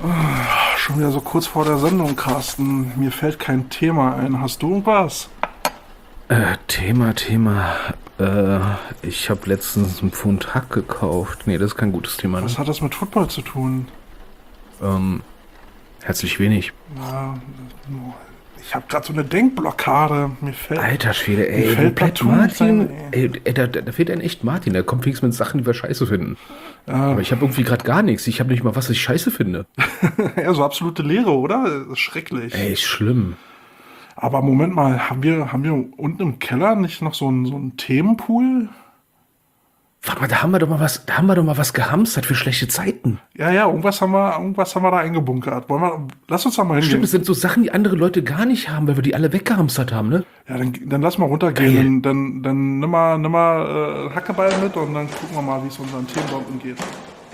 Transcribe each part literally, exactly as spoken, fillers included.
Schon wieder so kurz vor der Sendung, Carsten. Mir fällt kein Thema ein. Hast du irgendwas? Äh, Thema, Thema. Äh, ich habe letztens einen Pfund Hack gekauft. Nee, das ist kein gutes Thema. Ne? Was hat das mit Football zu tun? Ähm, herzlich wenig. Ja, ich habe gerade so eine Denkblockade. Mir fällt... Alter Schwede, ey. Mir Wo fällt bleibt partout Martin? nicht ein, ey. Ey, ey da, da fehlt ein echt Martin. Der kommt wenigstens mit Sachen, die wir scheiße finden. Ja. Aber ich habe irgendwie gerade gar nichts. Ich habe nicht mal was, was ich scheiße finde. Ja, so absolute Leere, oder? Das ist schrecklich. Ey, ist schlimm. Aber Moment mal, haben wir, haben wir unten im Keller nicht noch so einen, so einen Themenpool? Warte mal, da haben wir doch mal was, da haben wir doch mal was gehamstert für schlechte Zeiten. Ja, ja, irgendwas haben wir, irgendwas haben wir da eingebunkert. Wollen wir, lass uns da mal hingehen. Stimmt, das sind so Sachen, die andere Leute gar nicht haben, weil wir die alle weggehamstert haben, ne? Ja, dann, dann lass mal runtergehen. Dann, dann, dann nimm mal, nimm mal äh, Hackeball mit und dann gucken wir mal, wie es unseren Themen da unten geht.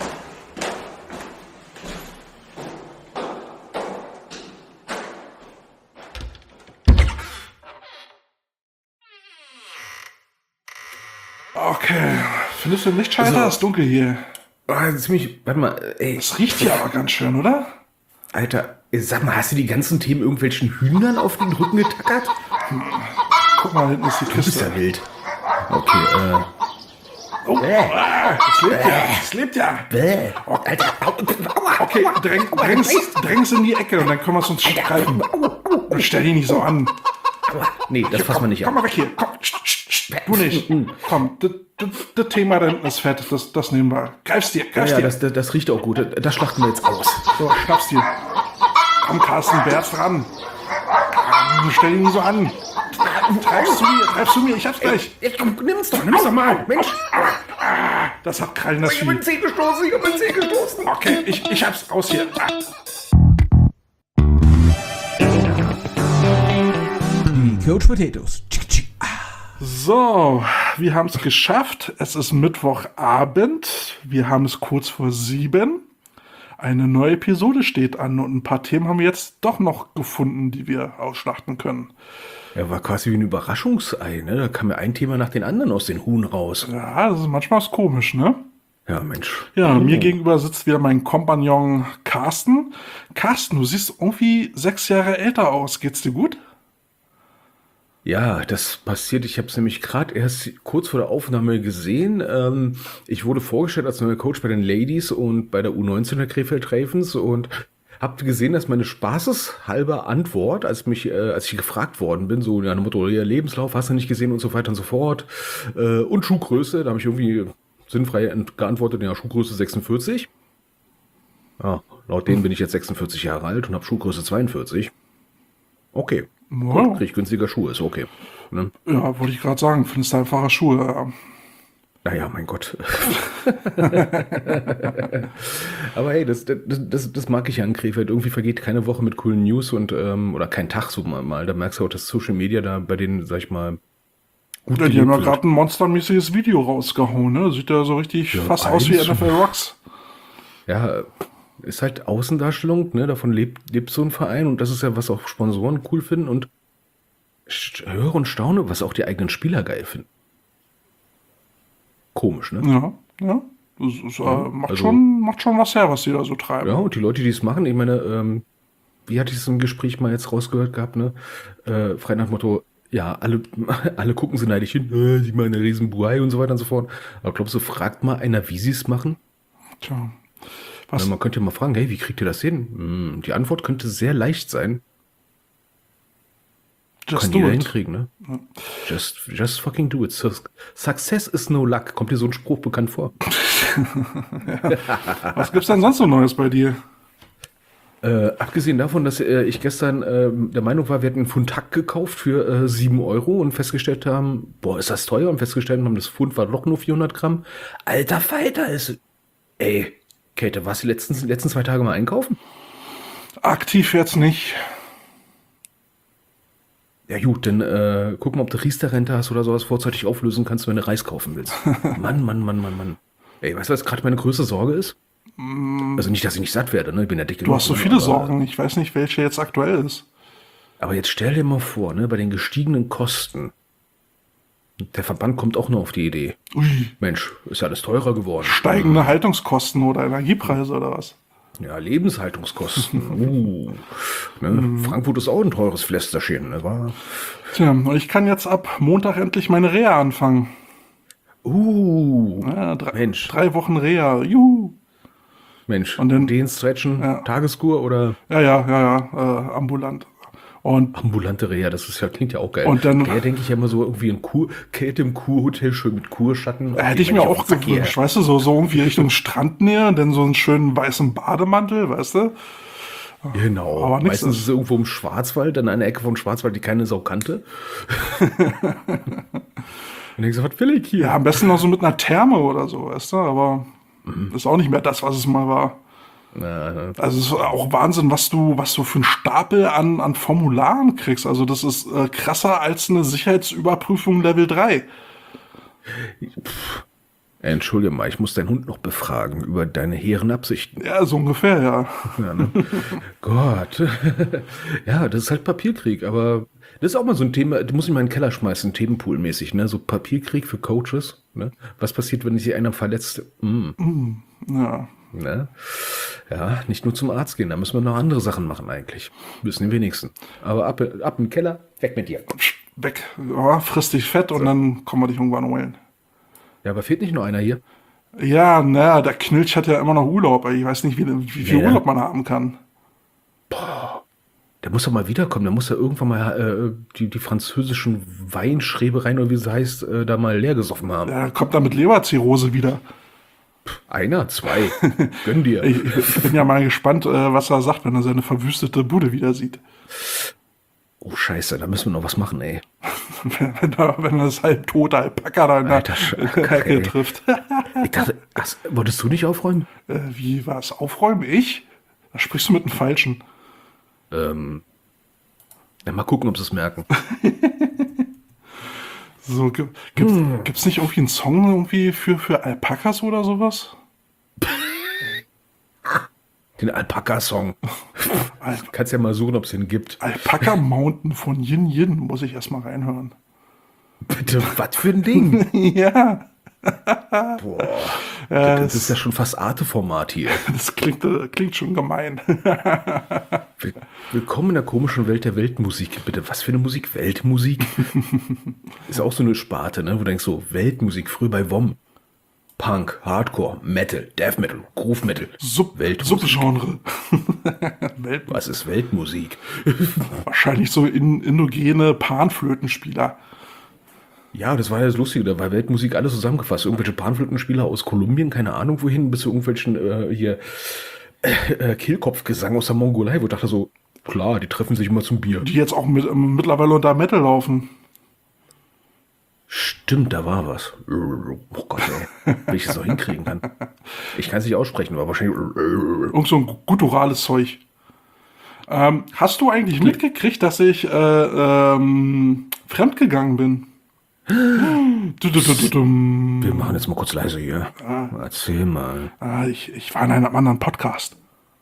Okay. Findest du nicht scheiße? Also- Es ist dunkel hier. Ah, ziemlich, warte mal, ey. Es riecht hier aber ganz schön, oder? Alter, sag mal, hast du die ganzen Themen irgendwelchen Hühnern auf den Rücken getackert? Guck mal, hinten ist die Du bist Kiste. ja wild. Okay, äh. Oh, ah, es lebt ja. Es lebt ja. Bäh. Alter, au, aua, Okay, aua, dräng, aua, dräng's, Alter, dräng's in die Ecke und dann können wir es uns streiten. Stell dich nicht so an. aua. Nee, das fassen wir nicht Komm an. mal weg hier. Komm, sch, sch, sch, du nicht. Komm, das, das, das Thema da hinten ist fett. Das, das nehmen wir. Greif's dir, Ja, greif's ja, dir. das, das, das riecht auch gut. Das schlachten wir jetzt aus. So, schnapp's dir. Komm, Carsten, Bär's dran. Komm, stell dich nicht so an. Treib's zu mir, treib's zu mir. Ich hab's gleich. Jetzt komm, nimm's doch, nimm's doch mal. Mensch, Das hat Krallen, das ich hab meinen Vieh. Zeh gestoßen, ich hab meinen Zeh gestoßen. Okay, ich, ich hab's raus hier. Ah. Die Coach Potatoes. Tschick, tschick. So, wir haben es geschafft. Es ist Mittwochabend. Wir haben es kurz vor sieben. Eine neue Episode steht an und ein paar Themen haben wir jetzt doch noch gefunden, die wir ausschlachten können. Ja, war quasi wie ein Überraschungsei, ne? Da kam ja ein Thema nach den anderen aus den Huhn raus. Ja, das ist manchmal was komisch, ne? Ja, Mensch. Ja, Oh. mir gegenüber sitzt wieder mein Kompagnon Carsten. Carsten, du siehst irgendwie sechs Jahre älter aus. Geht's dir gut? Ja, das passiert. Ich habe es nämlich gerade erst kurz vor der Aufnahme gesehen. Ähm, ich wurde vorgestellt als neuer Coach bei den Ladies und bei der U neunzehn der Krefeld Ravens und habe gesehen, dass meine spaßeshalber Antwort, als mich, äh, als ich gefragt worden bin, so ja, Motto, ja, Lebenslauf hast du nicht gesehen und so weiter und so fort äh, und Schuhgröße, da habe ich irgendwie sinnfrei ent- geantwortet, ja, Schuhgröße sechsundvierzig. Ja, laut denen bin ich jetzt sechsundvierzig Jahre alt und habe Schuhgröße zweiundvierzig. Okay. Wow. Gut, krieg ich günstiger Schuhe, ist okay. Ne? Ja, wollte ich gerade sagen. Findest du einfache Schuhe? Ja. Naja, mein Gott. Aber hey, das, das, das, das mag ich ja an Krefeld. Irgendwie vergeht keine Woche mit coolen News und ähm, oder kein Tag so mal. mal. Da merkst du auch, dass Social Media da bei denen, sag ich mal, gut Ja, die haben ja gelebt gerade ein monstermäßiges Video rausgehauen, ne? Sieht ja so richtig Ja, fast aus wie eins. N F L Rocks. Ja, ist halt Außendarstellung, ne? Davon lebt, lebt so ein Verein und das ist ja, was auch Sponsoren cool finden und st- höre und staune, was auch die eigenen Spieler geil finden. Komisch, ne? Ja, ja. Das ist, äh, macht, also- schon, macht schon was her, was die da so treiben. Ja, und die Leute, die es machen, ich meine, ähm, wie hatte ich es im Gespräch mal jetzt rausgehört gehabt, ne? Äh, frei nach dem Motto, ja, alle, alle gucken so neidisch hin, äh, die machen eine riesen Buhai und so weiter und so fort. Aber glaubst du, fragt mal einer, wie sie es machen? Tja. Weil Was, man könnte ja mal fragen, hey, wie kriegt ihr das hin? Hm, die Antwort könnte sehr leicht sein. just Kann do jeder it. hinkriegen, ne? Just, just fucking do it. Su- Success is no luck. Kommt dir so ein Spruch bekannt vor? Was gibt's denn sonst so Neues bei dir? Äh, abgesehen davon, dass äh, ich gestern äh, der Meinung war, wir hätten einen Pfund Hack gekauft für äh, sieben Euro und festgestellt haben, boah, ist das teuer? Und festgestellt haben, das Pfund war doch nur vierhundert Gramm. Alter Falter, ist... Ey, Käthe, warst du die letzten, letzten zwei Tage mal einkaufen? Aktiv jetzt nicht. Ja gut, dann äh, guck mal, ob du Riester-Rente hast oder sowas vorzeitig auflösen kannst, wenn du Reis kaufen willst. Mann, Mann, Mann, Mann, Mann. Ey, weißt du, was gerade meine größte Sorge ist? Also nicht, dass ich nicht satt werde, ne? Ich bin ja dick Du genug, hast so ne? viele aber, Sorgen. Ich weiß nicht, welche jetzt aktuell ist. Aber jetzt stell dir mal vor, ne, bei den gestiegenen Kosten, der Verband kommt auch nur auf die Idee. Ui, Mensch, ist ja alles teurer geworden. steigende Haltungskosten oder Energiepreise oder was? Ja, Lebenshaltungskosten. Uh, ne? Frankfurt ist auch ein teures Pflästerchen. Ne? War, Tja, und ich kann jetzt ab Montag endlich meine Reha anfangen. uh, Ja, drei, Mensch, drei Wochen Reha. Juhu. Mensch. Und dann- den Stretchen, Ja. Tageskur oder Ja, ja, ja, ja, äh, ambulant. Und ambulante Reha, das ist ja, klingt ja auch geil. Und dann- Da denke ich ja immer so irgendwie in Kur, Kälte im Kurhotel, schön mit Kurschatten. äh, hätte ich mir auch gewünscht, weißt du, so, so irgendwie Richtung Strandnähe, und dann so einen schönen weißen Bademantel, weißt du? Genau. Aber nix Meistens ist- ist es irgendwo im Schwarzwald, an einer Ecke vom Schwarzwald, die keine Sau kannte. Und denkst du, was will ich hier? Ja, am besten noch so mit einer Therme oder so, weißt du, aber ist auch nicht mehr das, was es mal war. Na, Also es ist auch Wahnsinn, was du, was du für einen Stapel an, an Formularen kriegst. Also das ist äh, krasser als eine Sicherheitsüberprüfung Level drei. Entschuldige mal, ich muss deinen Hund noch befragen über deine hehren Absichten. Ja, so ungefähr, ja. Ja, ne? Gott. Ja, das ist halt Papierkrieg, aber das ist auch mal so ein Thema, du musst ihn mal in den Keller schmeißen, Themenpool-mäßig, ne? So Papierkrieg für Coaches, ne? Was passiert, wenn sich einer verletzt? Mm, Ja. ne? Ja, nicht nur zum Arzt gehen, da müssen wir noch andere Sachen machen eigentlich. Wissen die wenigsten. Aber ab, ab im Keller, weg mit dir. Weg. Ja, frisst dich fett und dann kommen wir dich irgendwann holen. Ja, aber fehlt nicht nur einer hier? Ja, naja, der Knilch hat ja immer noch Urlaub. Ich weiß nicht, wie, wie viel Ja. Urlaub man haben kann. Der muss doch mal wiederkommen, der muss ja irgendwann mal äh, die, die französischen Weinschrebereien oder wie es heißt, äh, da mal leer gesoffen haben. Er kommt dann mit Leberzirrhose wieder. Einer, zwei, gönn dir. Ich, ich bin ja mal gespannt, äh, was er sagt, wenn er seine verwüstete Bude wieder sieht. Oh scheiße, da müssen wir noch was machen, ey. Wenn er, wenn er das halb tote Alpaka da in der Alter Scheiße, Ecke ey. trifft. Ich dachte, ach, wolltest du nicht aufräumen? Äh, wie war es? Aufräumen? Ich? Da sprichst du mit dem Falschen. Ähm, ja, mal gucken, ob sie es merken. So, gibt, gibt's, gibt's nicht irgendwie einen Song irgendwie für, für Alpakas oder sowas? Den Alpaka-Song. Al Kannst ja mal suchen, ob es den gibt. Alpaka Mountain von Yin Yin, muss ich erstmal reinhören. Bitte, was für ein Ding? Ja, Boah, das ist ja schon fast Arte-Format hier. das klingt, äh, klingt schon gemein. Will- Willkommen in der komischen Welt der Weltmusik. Bitte, was für eine Musik? Weltmusik? Ist auch so eine Sparte, ne? Wo du denkst so, Weltmusik, früher bei W O M. Punk, Hardcore, Metal, Death Metal, Groove Metal. Sub Weltmusik. Subgenre. Welt Was ist Weltmusik? Wahrscheinlich so in, indogene Panflötenspieler. Ja, das war ja das Lustige, da war Weltmusik alles zusammengefasst. Irgendwelche Panflötenspieler aus Kolumbien, keine Ahnung wohin, bis zu irgendwelchen äh, hier äh, äh, Kehlkopfgesang aus der Mongolei, wo ich dachte so, klar, die treffen sich immer zum Bier. Die jetzt auch mit, ähm, mittlerweile unter Metal laufen. Stimmt, da war was. Oh Gott, ey. Wie ich das auch hinkriegen kann. Ich kann es nicht aussprechen, aber wahrscheinlich. Irgend so ein gutturales Zeug. Ähm, hast du eigentlich mitgekriegt, dass ich äh, ähm, fremdgegangen bin? Du, du, du, du, dum. Wir machen jetzt mal kurz leise hier. Erzähl mal. Ah, ich, ich war in einem anderen Podcast.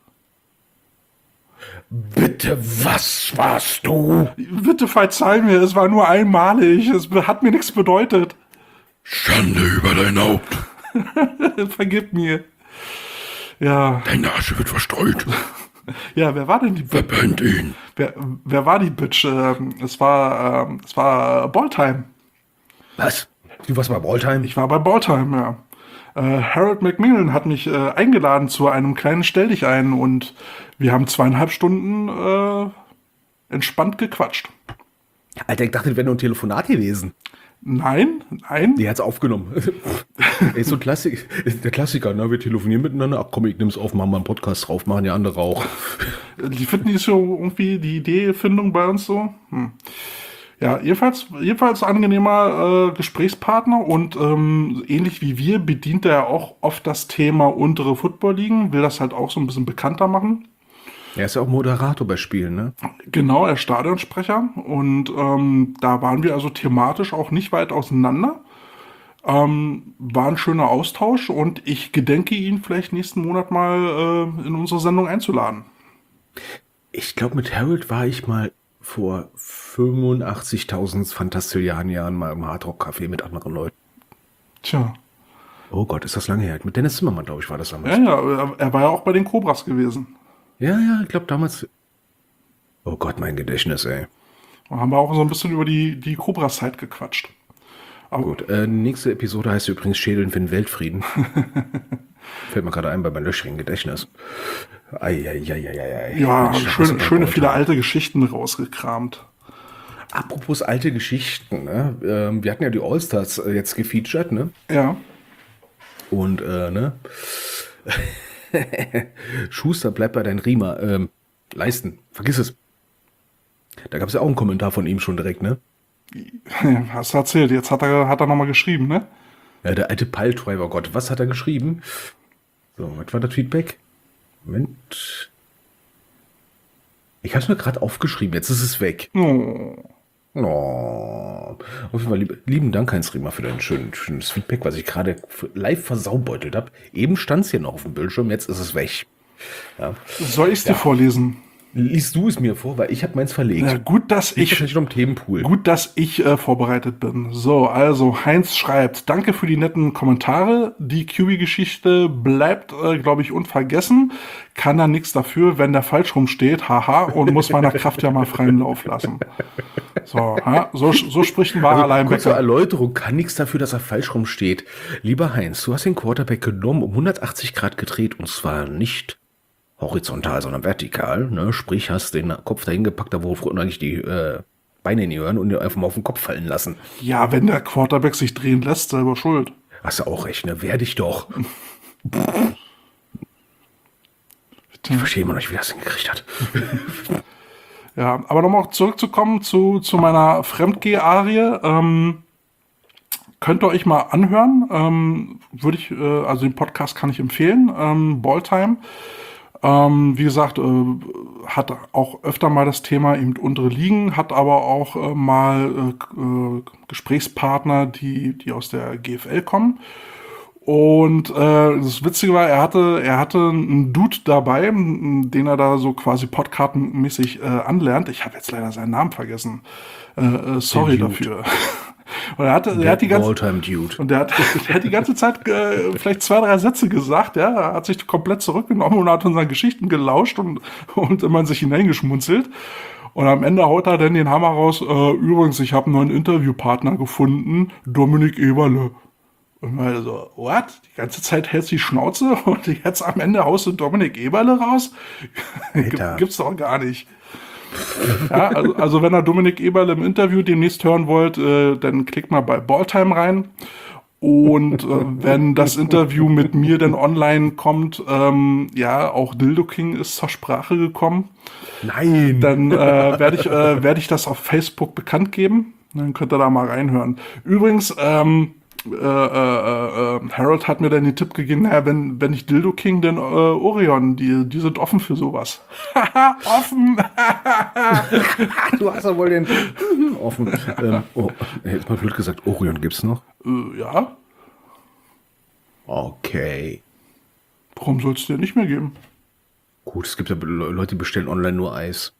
Bitte, was warst du? Bitte verzeih mir, es war nur einmalig. Es hat mir nichts bedeutet. Schande über dein Haupt. Vergib mir. Ja, Deine Asche wird verstreut. ja, wer war denn die Bitch? Verbrennt ihn. Wer, wer war die Bitch? Ähm, es war, ähm, es war Balltime. Was? Du warst bei Balltime? Ich war bei Balltime, ja. Äh, Harold Macmillan hat mich äh, eingeladen zu einem kleinen Stell dich ein und wir haben zweieinhalb Stunden äh, entspannt gequatscht. Alter, ich dachte, das wäre nur ein Telefonat gewesen. Nein, nein. Die hat's aufgenommen. Ist so ein Klassik, der Klassiker, ne? Wir telefonieren miteinander. Ach komm, ich nehm's auf, machen mal einen Podcast drauf, machen ja andere auch. Die finden die so irgendwie die Ideefindung bei uns so. Hm. Ja, jedenfalls, jedenfalls angenehmer äh, Gesprächspartner und ähm, ähnlich wie wir bedient er auch oft das Thema untere Football-Ligen, will das halt auch so ein bisschen bekannter machen. Er ist ja auch Moderator bei Spielen, ne? Genau, er ist Stadionsprecher und ähm, da waren wir also thematisch auch nicht weit auseinander. Ähm, war ein schöner Austausch und ich gedenke ihn vielleicht nächsten Monat mal äh, in unsere Sendung einzuladen. Ich glaube, mit Harold war ich mal vor fünfundachtzigtausend Fantastilliarden Jahren mal im Hardrock-Café mit anderen Leuten. Tja, Oh Gott, ist das lange her. Mit Dennis Zimmermann, glaube ich, war das damals. Ja, ja, er- er war ja auch bei den Cobras gewesen. Ja, ja, ich glaube damals. Oh Gott, mein Gedächtnis, ey. Da haben wir auch so ein bisschen über die, die Cobra-Zeit gequatscht. Aber Gut, äh, nächste Episode heißt übrigens Schädeln für den Weltfrieden. Fällt mir gerade ein bei meinem löchrigen Gedächtnis. Eieieiei. ja, Mensch, schön, was schöne ein viele Autor. alte Geschichten rausgekramt. Apropos alte Geschichten, ne? Ähm, wir hatten ja die Allstars äh, jetzt gefeatured, ne? Ja. Und, äh, ne? Schuster, bleib bei deinen Riemer. Ähm, leisten, vergiss es. Da gab es ja auch einen Kommentar von ihm schon direkt, ne? Hast du erzählt. Jetzt hat er, hat er nochmal geschrieben, ne? Ja, der alte Pile-Driver, Gott, was hat er geschrieben? So, was war das Feedback? Moment. Ich habe es mir gerade aufgeschrieben, jetzt ist es weg. Oh. Oh. Auf jeden Fall lieb, lieben Dank, Heinz Riemer, für dein schön, schönes Feedback, was ich gerade live versaubeutelt habe. Eben stand es hier noch auf dem Bildschirm, jetzt ist es weg. Ja. Soll ich es dir vorlesen? Lies du es mir vor, weil ich habe meins verlegt. Ja, gut, dass Ich ich wahrscheinlich noch im Themenpool. Gut, dass ich äh, vorbereitet bin. So, also Heinz schreibt, danke für die netten Kommentare. Die Q B-Geschichte bleibt, äh, glaube ich, unvergessen. Kann da nichts dafür, wenn der falsch rumsteht, haha, und muss meiner Kraft ja mal freien Lauf lassen. So, ha? so, so spricht ein wahrer Also, kurze Linebacker. Erläuterung, kann nichts dafür, dass er falsch rumsteht. Lieber Heinz, du hast den Quarterback genommen, um hundertachtzig Grad gedreht, und zwar nicht horizontal, sondern vertikal. Ne? Sprich, hast den Kopf dahin gepackt, da wo eigentlich die äh, Beine in die Hören und ihn einfach mal auf den Kopf fallen lassen. Ja, wenn der Quarterback sich drehen lässt, selber schuld. Hast du auch recht, ne? Wehr dich doch. Ich verstehe immer noch nicht, wie er das hingekriegt hat. Ja, aber nochmal zurückzukommen zu, zu meiner Fremdgeh-Arie. Ähm, könnt ihr euch mal anhören. Ähm, würde ich, äh, also den Podcast kann ich empfehlen. Ähm, Balltime. Ähm, wie gesagt, äh, hat auch öfter mal das Thema eben untere Ligen, hat aber auch äh, mal äh, äh, Gesprächspartner, die, die aus der G F L kommen. Und äh, das Witzige war, er hatte, er hatte einen Dude dabei, m, den er da so quasi podcastenmäßig äh, anlernt. Ich habe jetzt leider seinen Namen vergessen. Äh, äh, sorry Dude. dafür. Und er hatte, er hat die ganze All-Time Dude. und der hat, der hat die ganze Zeit äh, vielleicht zwei, drei Sätze gesagt, ja, er hat sich komplett zurückgenommen und hat unseren Geschichten gelauscht und, und immer in sich hineingeschmunzelt. Und am Ende haut er dann den Hammer raus, äh, übrigens, ich habe einen neuen Interviewpartner gefunden, Dominik Eberle. Und mal so, what? Die ganze Zeit hältst du die Schnauze und jetzt am Ende haust du Dominik Eberle raus? Alter. Gibt's doch gar nicht. Ja, also, also wenn ihr Dominik Eberle im Interview demnächst hören wollt, äh, dann klickt mal bei Balltime rein. Und äh, wenn das Interview mit mir dann online kommt, ähm, ja, auch Dildo King ist zur Sprache gekommen, Nein. dann äh, werde ich, äh, werd ich das auf Facebook bekannt geben. Dann könnt ihr da mal reinhören. Übrigens, ähm, äh, äh, äh, Harold hat mir dann den Tipp gegeben, naja, wenn, wenn nicht Dildo King, dann äh, Orion, die, die sind offen für sowas. Offen! Du hast ja wohl den offen. ähm, oh, jetzt mal blöd gesagt, Orion gibt's noch? äh, ja, Okay. warum soll es dir nicht mehr geben? Gut, es gibt ja Le- Leute, die bestellen online nur Eis.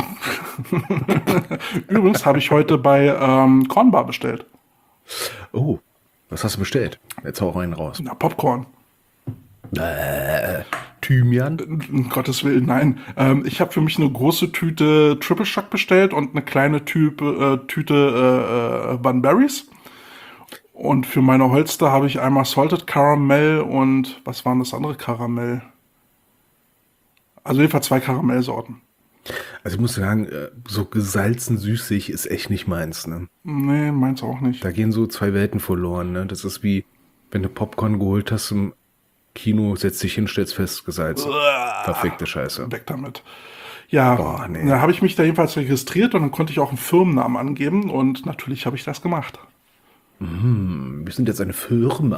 Übrigens habe ich heute bei ähm, Cornbar bestellt. Oh, was hast du bestellt? Jetzt hau rein raus. Na, Popcorn. Äh, Thymian? Um Gottes Willen, nein. Ähm, ich habe für mich eine große Tüte Triple Shock bestellt und eine kleine Typ, äh, Tüte äh, äh, Bunberries. Und für meine Holster habe ich einmal Salted Caramel und was waren das andere Karamell? Also jedenfalls zwei Karamellsorten. Also ich muss sagen, äh, so gesalzen süßig ist echt nicht meins. Ne? Nee, meins auch nicht. Da gehen so zwei Welten verloren. Ne? Das ist wie, wenn du Popcorn geholt hast im Kino, setzt dich hin, stellst fest, gesalzen. Verfickte Scheiße. Weg damit. Ja, Boah, nee. da habe ich mich da jedenfalls registriert und dann konnte ich auch einen Firmennamen angeben und natürlich habe ich das gemacht. Wir sind jetzt eine Firma.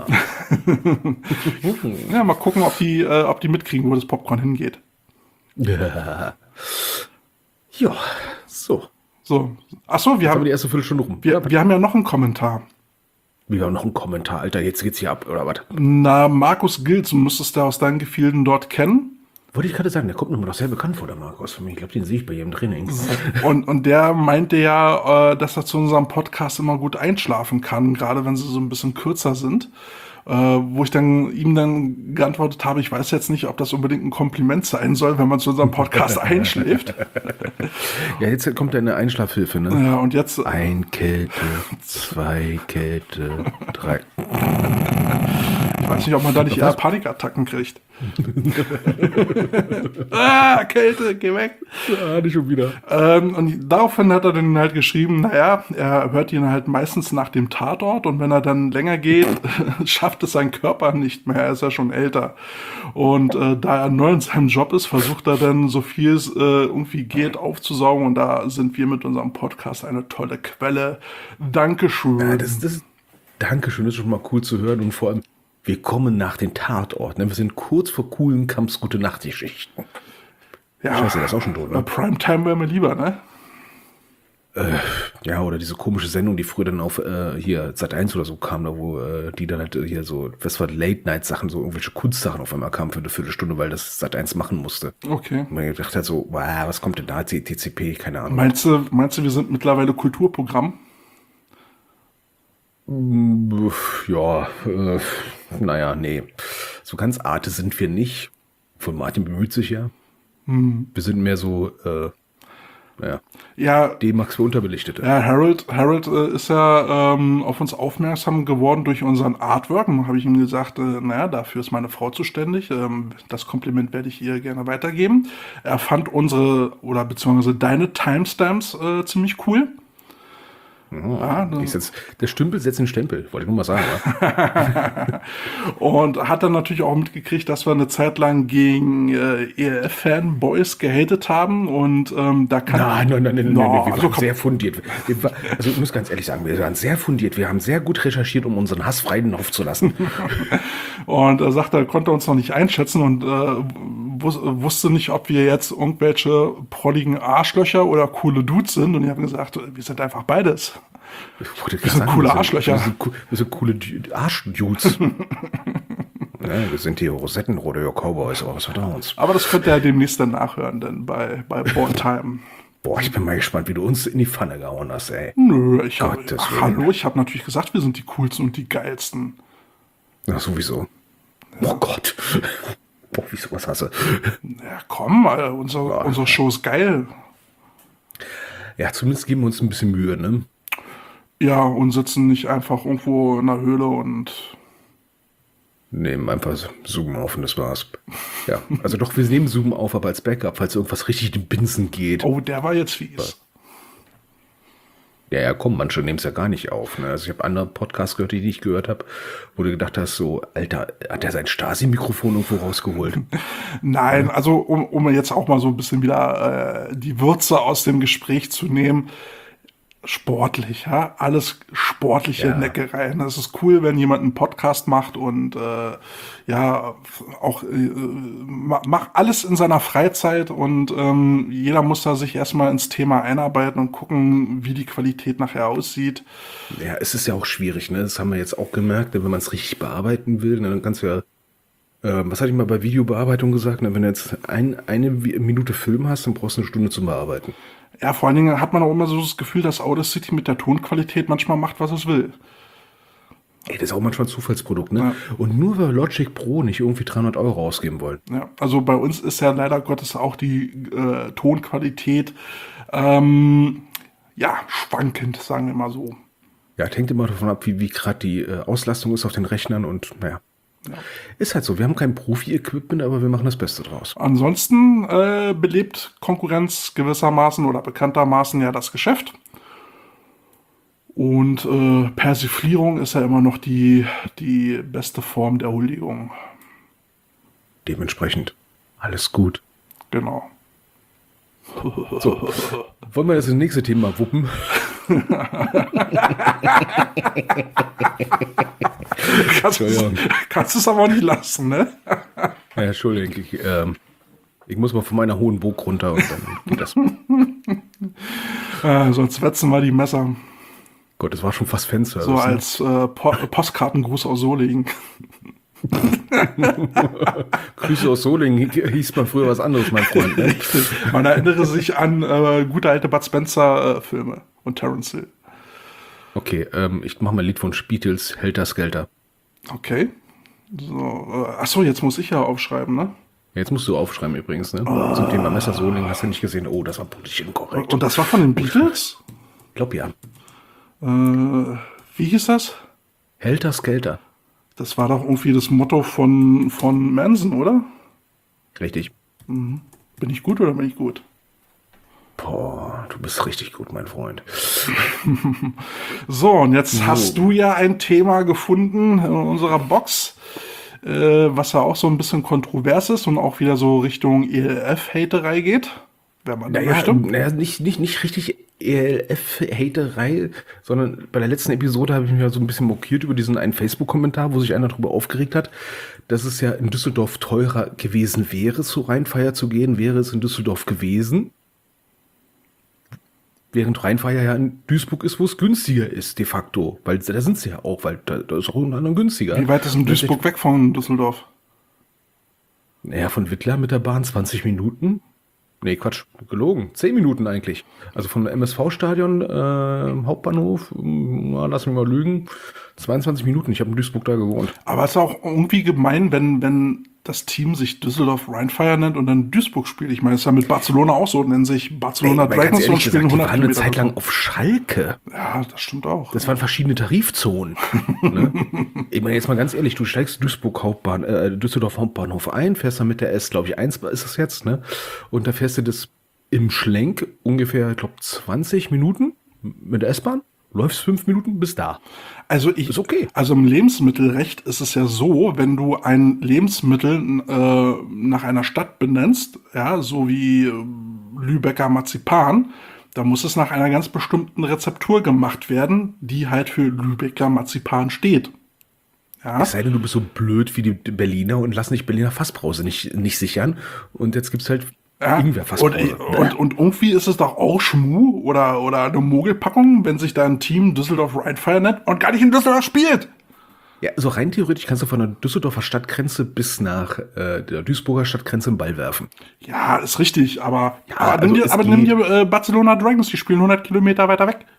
Ja, mal gucken, ob die, äh, ob die mitkriegen, wo das Popcorn hingeht. Ja, so. So, achso, wir Jetzt haben wir haben, die erste Viertelstunde rum. wir, wir haben ja noch einen Kommentar. Wir haben noch einen Kommentar, Alter. Jetzt geht's hier ab, oder was? Na, Markus Gilz, müsstest du aus deinen Gefilden dort kennen. Wollte ich gerade sagen, der kommt mir doch sehr bekannt vor, der Markus. Für mich. Ich glaube, den sehe ich bei jedem Training. Und, und der meinte ja, äh, dass er zu unserem Podcast immer gut einschlafen kann, gerade wenn sie so ein bisschen kürzer sind. Äh, wo ich dann ihm dann geantwortet habe, ich weiß jetzt nicht, ob das unbedingt ein Kompliment sein soll, wenn man zu unserem Podcast einschläft. Ja, jetzt kommt eine Einschlafhilfe, ne? Ja, und jetzt... Ein Kälte, zwei Kälte, drei. Ich weiß nicht, ob man da nicht eher Panikattacken kriegt. Ah, Kälte, geh weg. Ah, nicht schon wieder. Ähm, und daraufhin hat er dann halt geschrieben, naja, er hört ihn halt meistens nach dem Tatort und wenn er dann länger geht, schafft es sein Körper nicht mehr, er ist ja schon älter. Und äh, da er neu in seinem Job ist, versucht er dann so viel es äh, irgendwie geht aufzusaugen und da sind wir mit unserem Podcast eine tolle Quelle. Dankeschön. Ja, das, das, Dankeschön, das ist schon mal cool zu hören und vor allem, wir kommen nach den Tatorten. Wir sind kurz vor coolen Kamps gute Nachtgeschichten. Ja, Scheiße, das ist auch schon tot, ne? Primetime wäre mir lieber, ne? Äh, ja, oder diese komische Sendung, die früher dann auf äh, hier Sat eins oder so kam, da wo äh, die dann halt äh, hier so, was war Late-Night-Sachen, so irgendwelche Kunstsachen auf einmal kamen für eine Viertelstunde, weil das Sat eins machen musste. Okay. Und man gedacht hat so, wow, was kommt denn da? T C P, keine Ahnung. Meinst du, meinst du, wir sind mittlerweile Kulturprogramm? Ja, äh, naja, nee. So ganz Arte sind wir nicht. Von Martin bemüht sich ja. Hm. Wir sind mehr so, äh, naja, Ja, D-Max für Unterbelichtete. ja Harold, Harold äh, ist ja ähm, auf uns aufmerksam geworden durch unseren Artwork. Und habe ich ihm gesagt, äh, naja, dafür ist meine Frau zuständig. Ähm, das Kompliment werde ich ihr gerne weitergeben. Er fand unsere, oder beziehungsweise deine Timestamps äh, ziemlich cool. Oh, Ja, ich setz, der Stümpel setzt den Stempel, wollte ich nur mal sagen. Ja? Und hat dann natürlich auch mitgekriegt, dass wir eine Zeit lang gegen äh, E L F-Fanboys gehatet haben. Und ähm, da kann... Nein, nein, nein, nein, No, nein, nein, wir also waren komm. sehr fundiert. Wir, war, also ich muss ganz ehrlich sagen, wir waren sehr fundiert. Wir haben sehr gut recherchiert, um unseren Hass freien Lauf zu lassen. Und er sagte, er konnte uns noch nicht einschätzen und äh, wus wusste nicht, ob wir jetzt irgendwelche prolligen Arschlöcher oder coole Dudes sind. Und ich habe gesagt, wir sind einfach beides. Wir sind coole Arschlöcher. Wir sind, wir sind coole Du- Arschdudes. Ja, wir sind die Rosettenrodeo Cowboys aus Verdauens. Aber das könnt ihr ja demnächst dann nachhören, denn bei, bei Born Time. Boah, ich bin mal gespannt, wie du uns in die Pfanne gehauen hast, ey. Nö, ich habe, Gottes ach, Willen. hallo, ich habe natürlich gesagt, wir sind die coolsten und die geilsten. Ach, sowieso. Oh Gott. Boah, wie sowas hasse. Ja, komm, Alter, unsere, Ja. unsere Show ist geil. Ja, zumindest geben wir uns ein bisschen Mühe, ne? Ja, und sitzen nicht einfach irgendwo in einer Höhle und... Nehmen einfach Zoom auf und das war's. Ja, also doch, wir nehmen Zoom auf, aber als Backup, falls irgendwas richtig in den Binsen geht. Oh, der war jetzt fies. Ja, ja, komm, manche nehmen es ja gar nicht auf. Ne? Also ich habe andere Podcasts gehört, die ich gehört habe, wo du gedacht hast, so, Alter, hat der sein Stasi-Mikrofon irgendwo rausgeholt? Nein, also um, um jetzt auch mal so ein bisschen wieder äh, die Würze aus dem Gespräch zu nehmen, sportlich, ja, alles sportliche Ja. Neckereien. Es ist cool, wenn jemand einen Podcast macht und äh, ja, auch äh, ma- macht alles in seiner Freizeit und ähm, jeder muss da sich erstmal ins Thema einarbeiten und gucken, wie die Qualität nachher aussieht. Ja, es ist ja auch schwierig, ne? Das haben wir jetzt auch gemerkt, wenn man es richtig bearbeiten will, ne, dann kannst du ja, äh, was hatte ich mal bei Videobearbeitung gesagt, ne? Wenn du jetzt ein, eine Vi- Minute Film hast, dann brauchst du eine Stunde zum Bearbeiten. Ja, vor allen Dingen hat man auch immer so das Gefühl, dass Audacity mit der Tonqualität manchmal macht, was es will. Ey, das ist auch manchmal ein Zufallsprodukt, ne? Ja. Und nur weil Logic Pro nicht irgendwie dreihundert Euro ausgeben wollen. Ja, also bei uns ist ja leider Gottes auch die äh, Tonqualität ähm, ja schwankend, sagen wir mal so. Ja, hängt immer davon ab, wie, wie gerade die äh, Auslastung ist auf den Rechnern und naja. Ist halt so, wir haben kein Profi-Equipment, aber wir machen das Beste draus. Ansonsten äh, belebt Konkurrenz gewissermaßen oder bekanntermaßen ja das Geschäft. Und äh, Persiflierung ist ja immer noch die, die beste Form der Huldigung. Dementsprechend alles gut. Genau. So, wollen wir jetzt das nächste Thema wuppen? Kannst Entschuldigung. kannst es aber auch nicht lassen, ne? Ja, Entschuldigung, ich, ähm, ich muss mal von meiner hohen Burg runter und dann geht das. Äh, sonst wetzen wir die Messer. Gott, das war schon fast Fanservice. So ne? als äh, po Postkartengruß aus Solingen. Grüße aus Solingen hieß man früher was anderes, mein Freund. Ne? Man erinnere sich an äh, gute alte Bud Spencer äh, Filme und Terence Hill. Okay, ähm, ich mache mal ein Lied von Beatles, Helter Skelter. Okay. So, äh, achso, jetzt muss ich ja aufschreiben, ne? Jetzt musst du aufschreiben übrigens, ne? Oh. Zum Thema Messersohling hast du nicht gesehen. Oh, das war politisch inkorrekt. Und das war von den Beatles? Ich glaube ja. Äh, wie hieß das? Helter Skelter. Das war doch irgendwie das Motto von, von Manson, oder? Richtig. Mhm. Bin ich gut oder bin ich gut? Boah, du bist richtig gut, mein Freund. So, und jetzt So. hast du ja ein Thema gefunden in unserer Box, äh, was ja auch so ein bisschen kontrovers ist und auch wieder so Richtung E L F-Haterei geht, wenn man Naja, möchte. naja nicht, nicht, nicht richtig E L F-Haterei, sondern bei der letzten Episode habe ich mich ja so ein bisschen mokiert über diesen einen Facebook-Kommentar, wo sich einer darüber aufgeregt hat, dass es ja in Düsseldorf teurer gewesen wäre, zu Rheinfeier zu gehen, wäre es in Düsseldorf gewesen. Während Rheinfeier ja in Duisburg ist, wo es günstiger ist, de facto. Weil da sind sie ja auch, weil da, da ist auch unter anderem günstiger. Wie weit ist denn Duisburg weg von Düsseldorf? Naja, von Wittler mit der Bahn zwanzig Minuten. Nee, Quatsch, gelogen. zehn Minuten eigentlich. Also vom M S V-Stadion, äh, Hauptbahnhof, na, lass mich mal lügen, zweiundzwanzig Minuten. Ich habe in Duisburg da gewohnt. Aber es ist auch irgendwie gemein, wenn, wenn das Team sich Düsseldorf Rheinfire nennt und dann Duisburg spielt. Ich meine, es ist ja mit Barcelona auch so, nennen sich Barcelona Ey, ganz Dragons ehrlich und spielen gesagt, die hundert waren eine Kilometer. Zeit lang davon. auf Schalke. Ja, das stimmt auch. Das waren verschiedene Tarifzonen. Ne? Ich meine, jetzt mal ganz ehrlich, du steigst Duisburg Hauptbahn, äh, Düsseldorf Hauptbahnhof ein, fährst dann mit der S, glaube ich, eins ist es jetzt, ne? Und da fährst du das im Schlenk ungefähr, ich glaube, zwanzig Minuten mit der S-Bahn, läufst fünf Minuten bis da. Also ich, Ist okay. Also im Lebensmittelrecht ist es ja so, wenn du ein Lebensmittel äh, nach einer Stadt benennst, ja, so wie äh, Lübecker Marzipan, dann muss es nach einer ganz bestimmten Rezeptur gemacht werden, die halt für Lübecker Marzipan steht. Ja. Es sei denn, du bist so blöd wie die Berliner und lass nicht Berliner Fassbrause nicht, nicht sichern. Und jetzt gibt's halt Ja, Ingwer und, Fassbrause. und, und irgendwie ist es doch auch Schmuh oder, oder eine Mogelpackung, wenn sich da ein Team Düsseldorf Rheinfire nennt und gar nicht in Düsseldorf spielt. Ja, so rein theoretisch kannst du von der Düsseldorfer Stadtgrenze bis nach äh, der Duisburger Stadtgrenze einen Ball werfen. Ja, ist richtig, aber, Ja, aber, also nimm dir, es aber nimm geht. dir äh, Barcelona Dragons, die spielen hundert Kilometer weiter weg.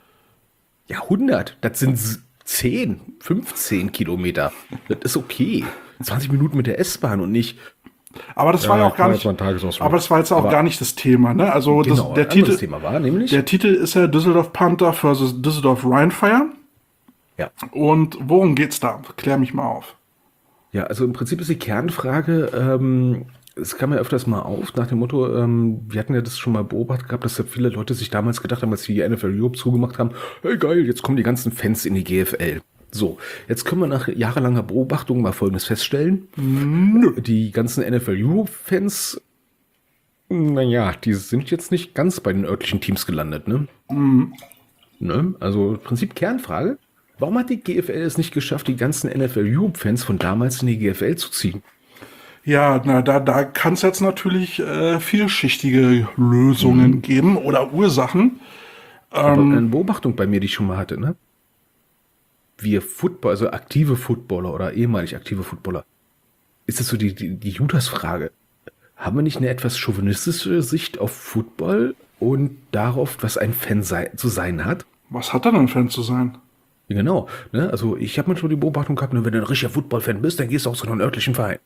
Ja, hundert. Das sind s- zehn, fünfzehn Kilometer. Das ist okay. zwanzig Minuten mit der S-Bahn und nicht. Aber das Ja, war ja auch kann gar jetzt nicht. mal einen Tagesausflug. Aber das war jetzt auch Aber- gar nicht das Thema, ne? Also Genau, das, der ein anderes Titel, Thema war, nämlich. der Titel ist ja Düsseldorf Panther versus Düsseldorf Rheinfire. ja. Und worum geht's da? Klär mich mal auf. Ja, also im Prinzip ist die Kernfrage, ähm, es kam ja öfters mal auf, nach dem Motto, ähm, wir hatten ja das schon mal beobachtet gehabt, dass ja viele Leute sich damals gedacht haben, als sie die N F L Europe zugemacht haben, hey geil, jetzt kommen die ganzen Fans in die G F L. So, jetzt können wir nach jahrelanger Beobachtung mal Folgendes feststellen. Die ganzen N F L Europe-Fans, naja, die sind jetzt nicht ganz bei den örtlichen Teams gelandet, ne? Ne? Also im Prinzip Kernfrage, warum hat die G F L es nicht geschafft, die ganzen N F L Europe-Fans von damals in die G F L zu ziehen? Ja, na, da, da kann es jetzt natürlich äh, vielschichtige Lösungen Mhm. geben oder Ursachen. Aber eine Beobachtung bei mir, die ich schon mal hatte, ne? Wir Football, also aktive Footballer oder ehemalig aktive Footballer, ist das so die, die, die Judas-Frage. Haben wir nicht eine etwas chauvinistische Sicht auf Football und darauf, was ein Fan sei, zu sein hat? Was hat denn ein Fan zu sein? Ja, genau. Ne? Also ich habe manchmal die Beobachtung gehabt, ne, wenn du ein richtiger Football-Fan bist, dann gehst du auch zu einem örtlichen Verein.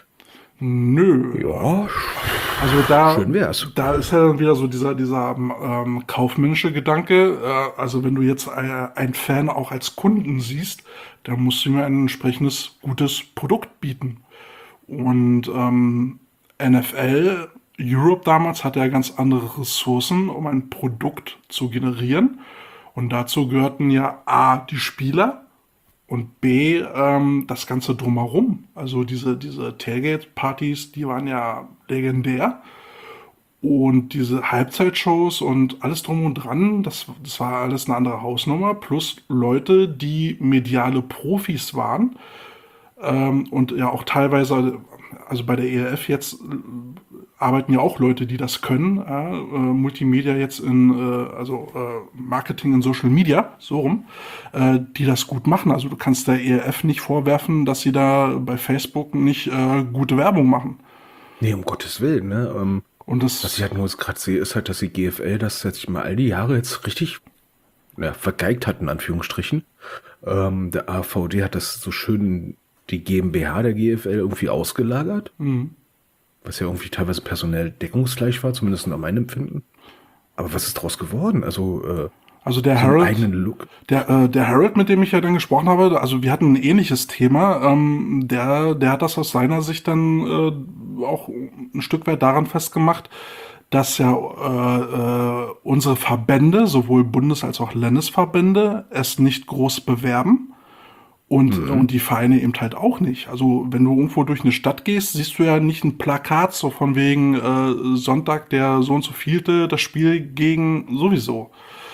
Nö. Ja, Also da, schön wär's. da ist ja dann wieder so dieser, dieser ähm, kaufmännische Gedanke. Äh, also wenn du jetzt äh, einen Fan auch als Kunden siehst, dann musst du ihm ein entsprechendes gutes Produkt bieten. Und ähm, N F L Europe damals hatte ja ganz andere Ressourcen, um ein Produkt zu generieren. Und dazu gehörten ja A, die Spieler und B, ähm, das Ganze drumherum. Also diese, diese Tailgate-Partys, die waren ja legendär. Und diese Halbzeitshows und alles drum und dran, das, das war alles eine andere Hausnummer. Plus Leute, die mediale Profis waren. Ähm, und ja auch teilweise, also bei der E L F jetzt äh, arbeiten ja auch Leute, die das können. Äh, äh, Multimedia jetzt in, äh, also äh, Marketing in Social Media, so rum, äh, die das gut machen. Also du kannst der E L F nicht vorwerfen, dass sie da bei Facebook nicht äh, gute Werbung machen. Nee, um Gottes Willen, ne? Ähm, Und das, was ich halt nur gerade sehe, ist halt, dass die G F L das jetzt mal all die Jahre jetzt richtig ja, vergeigt hat, in Anführungsstrichen. Ähm, der A V D hat das so schön die GmbH der G F L irgendwie ausgelagert, Mhm. was ja irgendwie teilweise personell deckungsgleich war, zumindest nach meinem Empfinden. Aber was ist daraus geworden? Also äh, Also der so einen Harold, eigenen Look. der, äh, der Harold, mit dem ich ja dann gesprochen habe, also wir hatten ein ähnliches Thema, ähm, der, der hat das aus seiner Sicht dann äh, auch ein Stück weit daran festgemacht, dass ja äh, äh, unsere Verbände, sowohl Bundes- als auch Landesverbände, es nicht groß bewerben. Und, Mhm. und die Vereine eben halt auch nicht. Also wenn du irgendwo durch eine Stadt gehst, siehst du ja nicht ein Plakat so von wegen äh, Sonntag der so und so vielte, das Spiel gegen sowieso.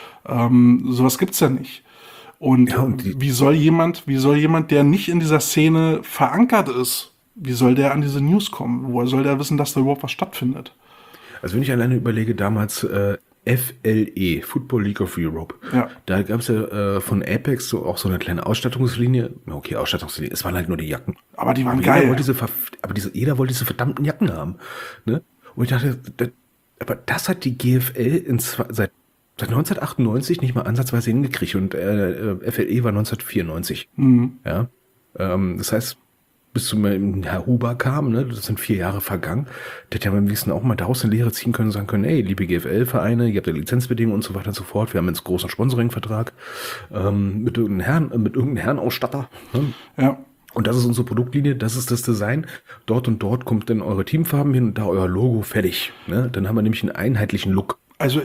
Ähm, sowas gibt's ja nicht. Und, Ja, und die- wie soll jemand, wie soll jemand, der nicht in dieser Szene verankert ist, wie soll der an diese News kommen? Woher soll der wissen, dass da überhaupt was stattfindet? Also wenn ich alleine überlege, damals äh, F L E, Football League of Europe, Ja. da gab es ja äh, von Apex so auch so eine kleine Ausstattungslinie. Okay, Ausstattungslinie, es waren halt nur die Jacken. Aber die waren Aber jeder geil. wollte diese, verf- aber diese, jeder wollte diese verdammten Jacken haben. Ne? Und ich dachte, das, aber das hat die G F L in zwei, seit, seit neunzehnhundertachtundneunzig nicht mal ansatzweise hingekriegt und äh, äh, F L E war neunzehnhundertvierundneunzig. Mhm. Ja? Ähm, das heißt, bis zu meinem Herr Huber kam, ne, das sind vier Jahre vergangen, der hätte ja beim nächsten auch mal daraus eine Lehre ziehen können und sagen können, ey, liebe G F L-Vereine, ihr habt ja Lizenzbedingungen und so weiter und so fort, wir haben jetzt einen großen Sponsoring-Vertrag ähm, mit irgendeinem Herrn, äh, mit irgendeinem Herrenausstatter. Ne? Ja. Und das ist unsere Produktlinie, das ist das Design. Dort und dort kommt dann eure Teamfarben hin und da euer Logo fertig. Ne? Dann haben wir nämlich einen einheitlichen Look. Also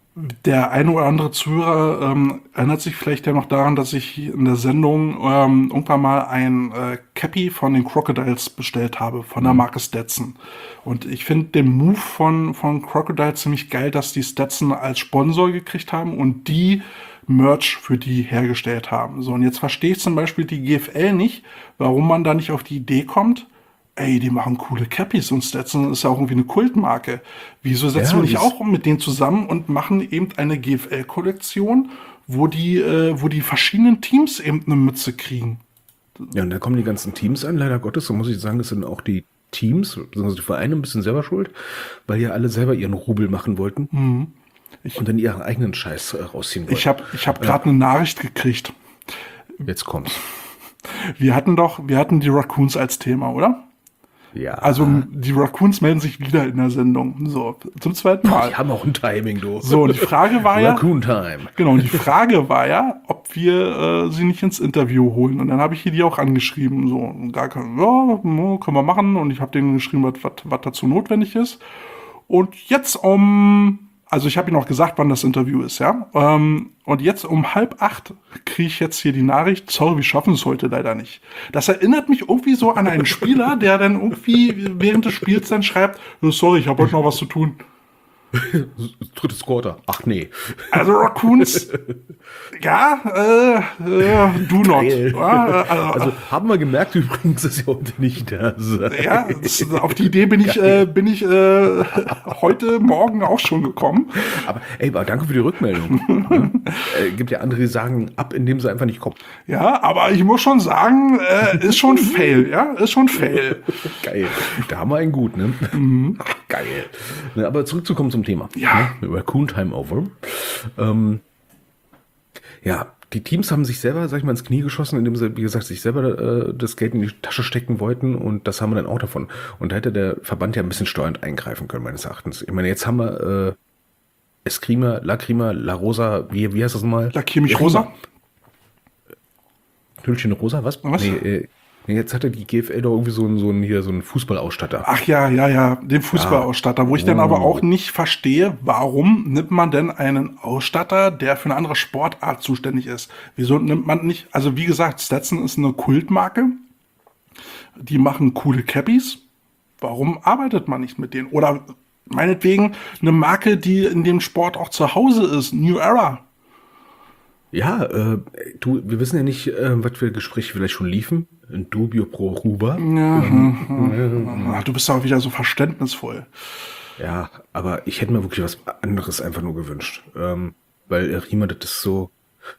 der eine oder andere Zuhörer ähm, erinnert sich vielleicht ja noch daran, dass ich in der Sendung ähm, irgendwann mal ein äh, Cappy von den Crocodiles bestellt habe, von der Marke Stetson. Und ich finde den Move von, von Crocodile ziemlich geil, dass die Stetson als Sponsor gekriegt haben und die Merch für die hergestellt haben. So, und jetzt verstehe ich zum Beispiel die G F L nicht, warum man da nicht auf die Idee kommt, ey, die machen coole Cappies und Stetson ist ja auch irgendwie eine Kultmarke. Wieso setzen Ja, wir nicht das- auch mit denen zusammen und machen eben eine G F L-Kollektion, wo die, äh, wo die verschiedenen Teams eben eine Mütze kriegen? Ja, und da kommen die ganzen Teams an, leider Gottes, so muss ich sagen, das sind auch die Teams, also die Vereine ein bisschen selber schuld, weil ja alle selber ihren Rubel machen wollten und dann ihren eigenen Scheiß äh, rausziehen wollten. Ich habe ich hab gerade eine Nachricht gekriegt. Jetzt kommt's. Wir hatten doch, wir hatten die Raccoons als Thema, oder? Ja, Also die Raccoons melden sich wieder in der Sendung. So, zum zweiten Mal. die haben auch ein Timing, du. So, und die Frage war ja, Raccoon Time. genau, und die Frage war ja, ob wir äh, sie nicht ins Interview holen. Und dann habe ich hier die auch angeschrieben. So, und gar kein, ja, no, können wir machen. Und ich habe denen geschrieben, was, was, was dazu notwendig ist. Und jetzt um, also ich habe ihnen auch gesagt, wann das Interview ist, ja. Ähm, und jetzt um halb acht kriege ich jetzt hier die Nachricht, sorry, wir schaffen es heute leider nicht. Das erinnert mich irgendwie so an einen Spieler, der dann irgendwie während des Spiels dann schreibt, sorry, ich habe heute noch was zu tun. Drittes Quarter. Ach nee. Also Raccoons, ja, äh, äh, do not. Geil. Ja, äh, also, Also haben wir gemerkt übrigens, dass ihr heute nicht da seid. ja, das, auf die Idee bin ich, äh, bin ich äh, heute Morgen auch schon gekommen. Aber ey, aber danke für die Rückmeldung. Ne? äh, gibt ja andere, die sagen ab, indem sie einfach nicht kommen. Ja, aber ich muss schon sagen, äh, ist schon Fail, ja, ist schon Fail. Geil. Da haben wir einen gut, ne? Geil. Ne, aber zurückzukommen zum Thema. Ja. Ne? Raccoon Time Over. Ähm, ja, die Teams haben sich selber, sag ich mal, ins Knie geschossen, indem sie, wie gesagt, sich selber äh, das Geld in die Tasche stecken wollten und das haben wir dann auch davon. Und da hätte der Verband ja ein bisschen steuernd eingreifen können, meines Erachtens. Ich meine, jetzt haben wir äh, Eskrima, Lacrima, La Rosa, wie, wie heißt das nochmal? Lackier mich rosa. Hüllchen Rosa, was? Was? Nee, äh, nee, jetzt hatte die G F L doch irgendwie so einen, so einen, hier, so einen Fußballausstatter. Ach ja, ja, ja, den Fußballausstatter, wo ich dann aber auch nicht verstehe, warum nimmt man denn einen Ausstatter, der für eine andere Sportart zuständig ist? Wieso nimmt man nicht, also wie gesagt, Stetson ist eine Kultmarke, die machen coole Cappies. Warum arbeitet man nicht mit denen? Oder meinetwegen eine Marke, die in dem Sport auch zu Hause ist, New Era. Ja, äh, du, wir wissen ja nicht, äh, was für Gespräche vielleicht schon liefen. Ein Dubio pro Ruba. Ah, du bist auch wieder so verständnisvoll. Ja, aber ich hätte mir wirklich was anderes einfach nur gewünscht. Ähm, weil Rima, das ist so.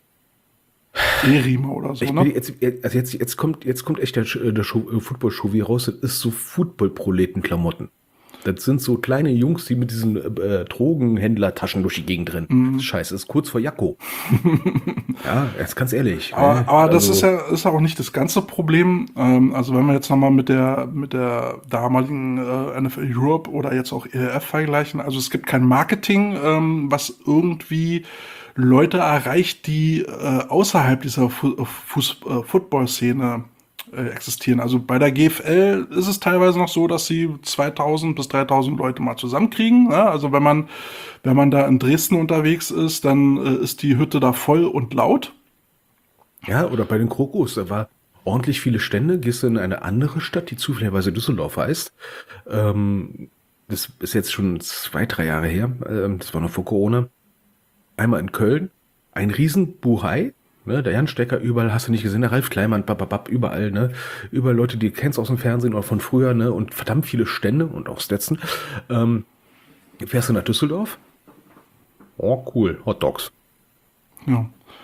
E-Riemer oder so, Ich ne? bin jetzt, also jetzt, jetzt kommt, jetzt kommt echt der, der Football-Show raus. Das ist so Football-Proleten-Klamotten. Das sind so kleine Jungs, die mit diesen äh, Drogenhändlertaschen durch die Gegend rennen. Scheiße, ist kurz vor Jacko. Ja, jetzt ganz ehrlich. Aber, ne? aber das Also, ist ja ist auch nicht das ganze Problem. Ähm, also wenn wir jetzt nochmal mit der mit der damaligen äh, N F L Europe oder jetzt auch E L F vergleichen, also es gibt kein Marketing, ähm, was irgendwie Leute erreicht, die äh, außerhalb dieser Fu Fuß äh, Football-Szene äh, existieren. Also bei der G F L ist es teilweise noch so, dass sie zweitausend bis dreitausend Leute mal zusammenkriegen. Ne? Also wenn man wenn man da in Dresden unterwegs ist, dann äh, ist die Hütte da voll und laut. ja, oder bei den Krokus, da war ordentlich viele Stände. Gehst du in eine andere Stadt, die zufälligerweise Düsseldorf heißt. Ähm, das ist jetzt schon zwei, drei Jahre her. Ähm, das war noch vor Corona. Einmal in Köln, ein riesen Buhai, ne, der Jan Stecker, überall hast du nicht gesehen, der Ralf Kleimann, bababab, überall, ne, überall Leute, die du kennst aus dem Fernsehen oder von früher, ne, und verdammt viele Stände und auch Stetson. Ähm, fährst du nach Düsseldorf? Oh, cool, Hot Dogs. Ja.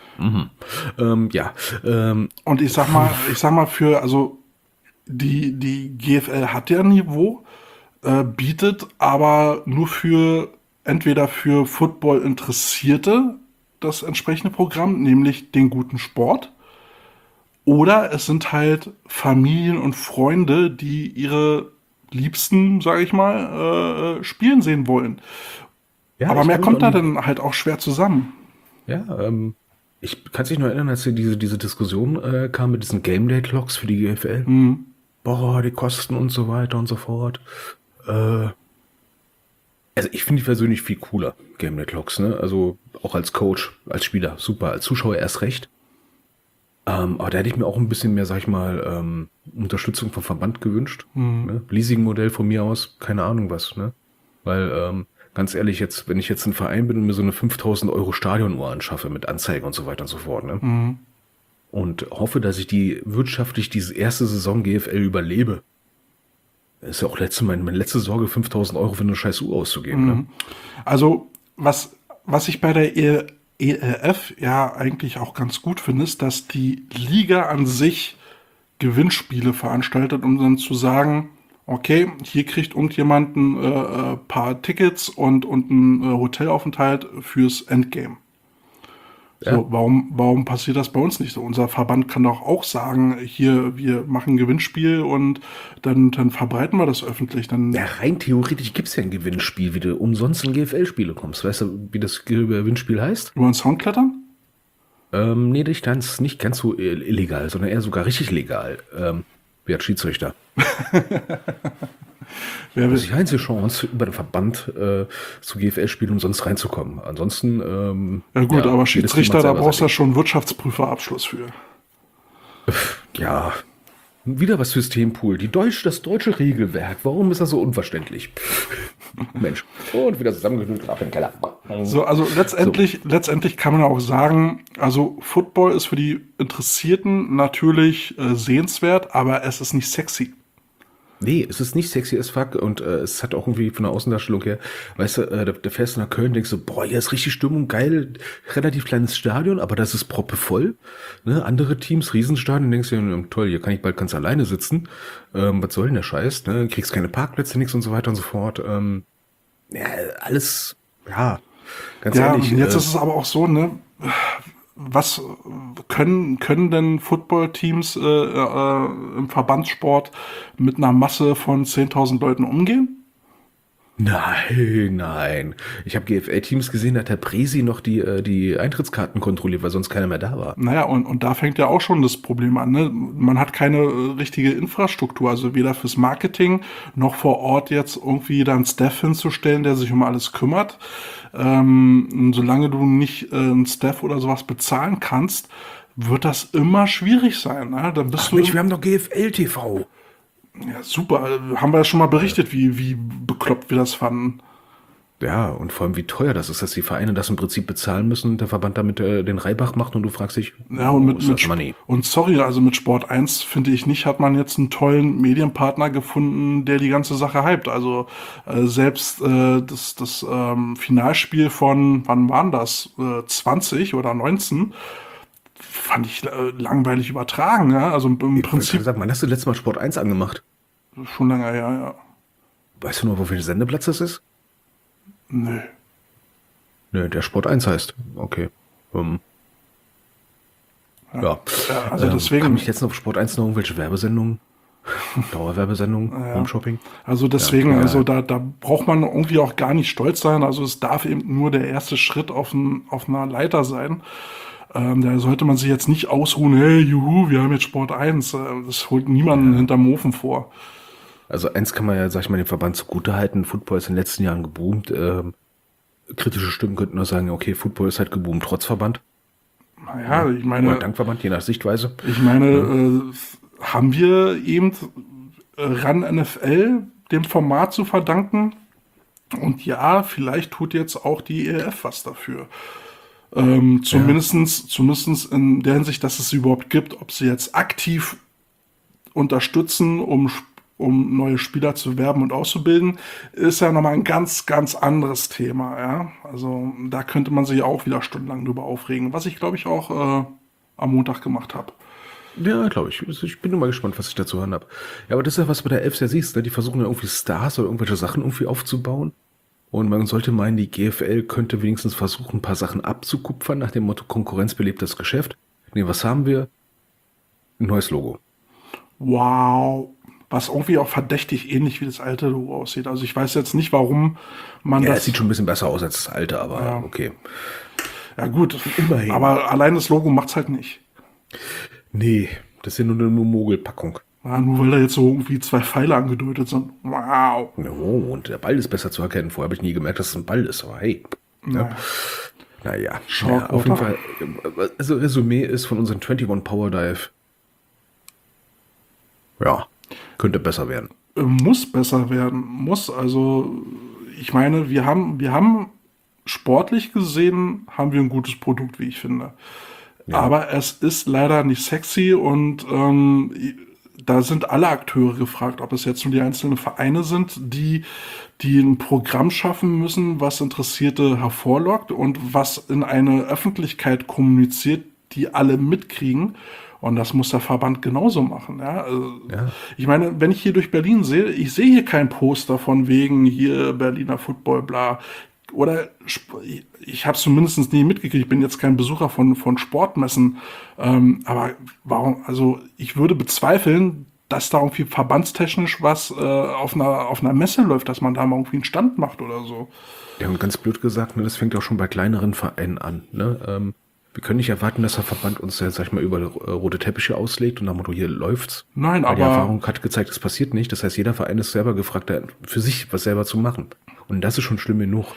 Ähm, ja, ähm, Und ich sag mal, ich sag mal für, also die, die G F L hat ja ein Niveau, äh, bietet aber nur für, entweder für Football-Interessierte das entsprechende Programm, nämlich den guten Sport, oder es sind halt Familien und Freunde, die ihre Liebsten, sage ich mal, äh, spielen sehen wollen. ja, aber ich mehr kann mich kommt auch da nicht- dann halt auch schwer zusammen. Ja, ähm, ich kann sich nur erinnern, als hier diese, diese Diskussion äh, kam mit diesen Game Day Clocks für die G F L. Boah, die Kosten und so weiter und so fort. Äh, also ich finde die persönlich viel cooler, Game Day Clocks, ne? Also auch als Coach, als Spieler, super, als Zuschauer erst recht. Ähm, aber da hätte ich mir auch ein bisschen mehr, sag ich mal, ähm, Unterstützung vom Verband gewünscht. Ne? Leasing-Modell von mir aus, keine Ahnung was, ne? Weil, ähm, ganz ehrlich, jetzt, wenn ich jetzt ein Verein bin und mir so eine fünftausend Euro Stadionuhr anschaffe mit Anzeigen und so weiter und so fort, ne? Und hoffe, dass ich die wirtschaftlich diese erste Saison G F L überlebe. Das ist ja auch letzte, meine, meine letzte Sorge, fünftausend Euro für eine scheiß Uhr auszugeben, ne? Also, was, was ich bei der E L F ja eigentlich auch ganz gut finde, ist, dass die Liga an sich Gewinnspiele veranstaltet, um dann zu sagen, okay, hier kriegt irgendjemand ein äh, äh, paar Tickets und, und einen äh, Hotelaufenthalt fürs Endgame. So, Ja. warum, warum passiert das bei uns nicht so? Unser Verband kann doch auch sagen, hier, wir machen ein Gewinnspiel und dann, dann verbreiten wir das öffentlich. Dann, Ja, rein theoretisch gibt es ja ein Gewinnspiel, wie du umsonst in G F L-Spiele kommst. Weißt du, wie das Gewinnspiel heißt? über den Sound klettern? Ähm, nee, nicht ganz, nicht ganz so ill- illegal, sondern eher sogar richtig legal. Ähm, wer hat Schiedsrichter? Wer Das will, ist die einzige Chance, über den Verband äh, zu G F L-Spielen umsonst reinzukommen. Ansonsten, ähm, ja gut, aber jedes Schiedsrichter, Team da hat selber brauchst du ja sein schon einen Wirtschaftsprüferabschluss für. Ding. Ja, wieder was Systempool. Die Deutsch, das deutsche Regelwerk. Warum ist das so unverständlich? Mensch. Und wieder zusammengeknüllt ab im Keller. So, also letztendlich, letztendlich kann man auch sagen, also Football ist für die Interessierten natürlich äh, sehenswert, aber es ist nicht sexy. Nee, es ist nicht sexy as fuck und äh, es hat auch irgendwie von der Außendarstellung her, weißt du, äh, da, da fährst du nach Köln, denkst du, boah, hier ist richtig Stimmung, geil, relativ kleines Stadion, aber das ist proppevoll. Ne? Andere Teams, Riesenstadion, denkst du, ja, toll, hier kann ich bald ganz alleine sitzen. Ähm, was soll denn der Scheiß? Ne? Kriegst keine Parkplätze, nix und so weiter und so fort. Ähm, ja, alles, ja, ganz Ja, ehrlich. und jetzt äh, ist es aber auch so, ne? Was können, können denn Footballteams äh, äh, im Verbandssport mit einer Masse von zehntausend Leuten umgehen? Nein, nein. Ich habe G F L-Teams gesehen, da hat der Presi noch die, äh, die Eintrittskarten kontrolliert, weil sonst keiner mehr da war. Naja, und, und da fängt ja auch schon das Problem an. Ne? Man hat keine äh, richtige Infrastruktur, also weder fürs Marketing noch vor Ort jetzt irgendwie da einen Staff hinzustellen, der sich um alles kümmert. Ähm, und solange du nicht äh, einen Staff oder sowas bezahlen kannst, wird das immer schwierig sein. Ne? Dann bist Ach du Mensch, wir haben doch G F L-T V. ja, super. Haben wir ja schon mal berichtet, wie, wie bekloppt wir das fanden. Ja, und vor allem wie teuer das ist, dass die Vereine das im Prinzip bezahlen müssen und der Verband damit äh, den Reibach macht und du fragst dich, Ja, und wo mit, ist mit das Money? und sorry, also mit Sport eins finde ich nicht, hat man jetzt einen tollen Medienpartner gefunden, der die ganze Sache hypt. Also äh, selbst äh, das, das ähm, Finalspiel von, wann waren das? Äh, zwanzig oder neunzehn, fand ich äh, langweilig übertragen. Ja? Also im Ich wollte Prinzip sagen, wann hast du letztes Mal Sport eins angemacht? schon länger her, ja. Weißt du noch, wo viel Sendeplatz das ist? Nö. Ne, der Sport eins heißt. Okay. Um, ja. Ja, also Ähm, deswegen- Kann ich jetzt noch auf Sport eins noch irgendwelche Werbesendungen? Dauerwerbesendungen? Ja. Home-Shopping? Also deswegen, Ja, klar. also da, da braucht man irgendwie auch gar nicht stolz sein. Also es darf eben nur der erste Schritt auf, ein, auf einer Leiter sein. Ähm, da sollte man sich jetzt nicht ausruhen, hey, juhu, wir haben jetzt Sport eins. Äh, Das holt niemanden hinterm Ofen vor. Also eins kann man ja, sag ich mal, dem Verband zugutehalten. Football ist in den letzten Jahren geboomt. Ähm, kritische Stimmen könnten nur sagen, okay, Football ist halt geboomt trotz Verband. Naja, ich Oder meine, dank Verband, je nach Sichtweise. ich meine, äh, haben wir eben äh, RAN N F L dem Format zu verdanken? Und ja, vielleicht tut jetzt auch die E L F was dafür. Ähm, zumindestens, zumindestens in der Hinsicht, dass es sie überhaupt gibt, ob sie jetzt aktiv unterstützen, um, um neue Spieler zu werben und auszubilden, ist ja nochmal ein ganz, ganz anderes Thema. Ja? Also da könnte man sich auch wieder stundenlang drüber aufregen, was ich glaube ich auch äh, am Montag gemacht habe. Ja, glaube ich. Ich bin nur mal gespannt, was ich dazu hören habe. Ja, aber das ist ja, was du bei der Elf ja siehst. Ne? Die versuchen ja irgendwie Stars oder irgendwelche Sachen irgendwie aufzubauen. Und man sollte meinen, die G F L könnte wenigstens versuchen, ein paar Sachen abzukupfern, nach dem Motto Konkurrenz belebt das Geschäft. Nee, was haben wir? Ein neues Logo. Wow. Was irgendwie auch verdächtig ähnlich wie das alte Logo aussieht. Also ich weiß jetzt nicht, warum man Ja, das... es sieht schon ein bisschen besser aus als das alte, aber Ja. okay. Ja gut, Immerhin. aber allein das Logo macht's halt nicht. Nee, das ist ja nur eine Mogelpackung. Ja, nur weil da jetzt so irgendwie zwei Pfeile angedeutet sind. Wow. Oh, und der Ball ist besser zu erkennen. Vorher habe ich nie gemerkt, dass es ein Ball ist, aber hey. Naja. Ja. Naja, Schau, naja, auf jeden oder? Fall. Also Resümee ist von unseren einundzwanzig Power Dive. Ja, könnte besser werden. Äh, Muss besser werden. Muss. Also, ich meine, wir haben, wir haben sportlich gesehen, haben wir ein gutes Produkt, wie ich finde. Aber es ist leider nicht sexy und ähm, da sind alle Akteure gefragt, ob es jetzt nur die einzelnen Vereine sind, die, die ein Programm schaffen müssen, was Interessierte hervorlockt und was in eine Öffentlichkeit kommuniziert, die alle mitkriegen. Und das muss der Verband genauso machen. Ja? Also, Ja. Ich meine, wenn ich hier durch Berlin sehe, ich sehe hier kein Poster von wegen hier Berliner Football, bla. Oder Sp- ich habe es zumindest nie mitgekriegt. Ich bin jetzt kein Besucher von, von Sportmessen. Ähm, aber warum, also ich würde bezweifeln, dass da irgendwie verbandstechnisch was äh, auf, einer, auf einer Messe läuft, dass man da mal irgendwie einen Stand macht oder so. Ja, und ganz blöd gesagt, ne, das fängt auch schon bei kleineren Vereinen an. Ne? Ähm, wir können nicht erwarten, dass der Verband uns, ja, sag ich mal, über äh, rote Teppiche auslegt und nach dem Motto, hier läuft's. Nein, Weil die aber- Erfahrung hat gezeigt, es passiert nicht. Das heißt, jeder Verein ist selber gefragt, da für sich was selber zu machen. Und das ist schon schlimm genug.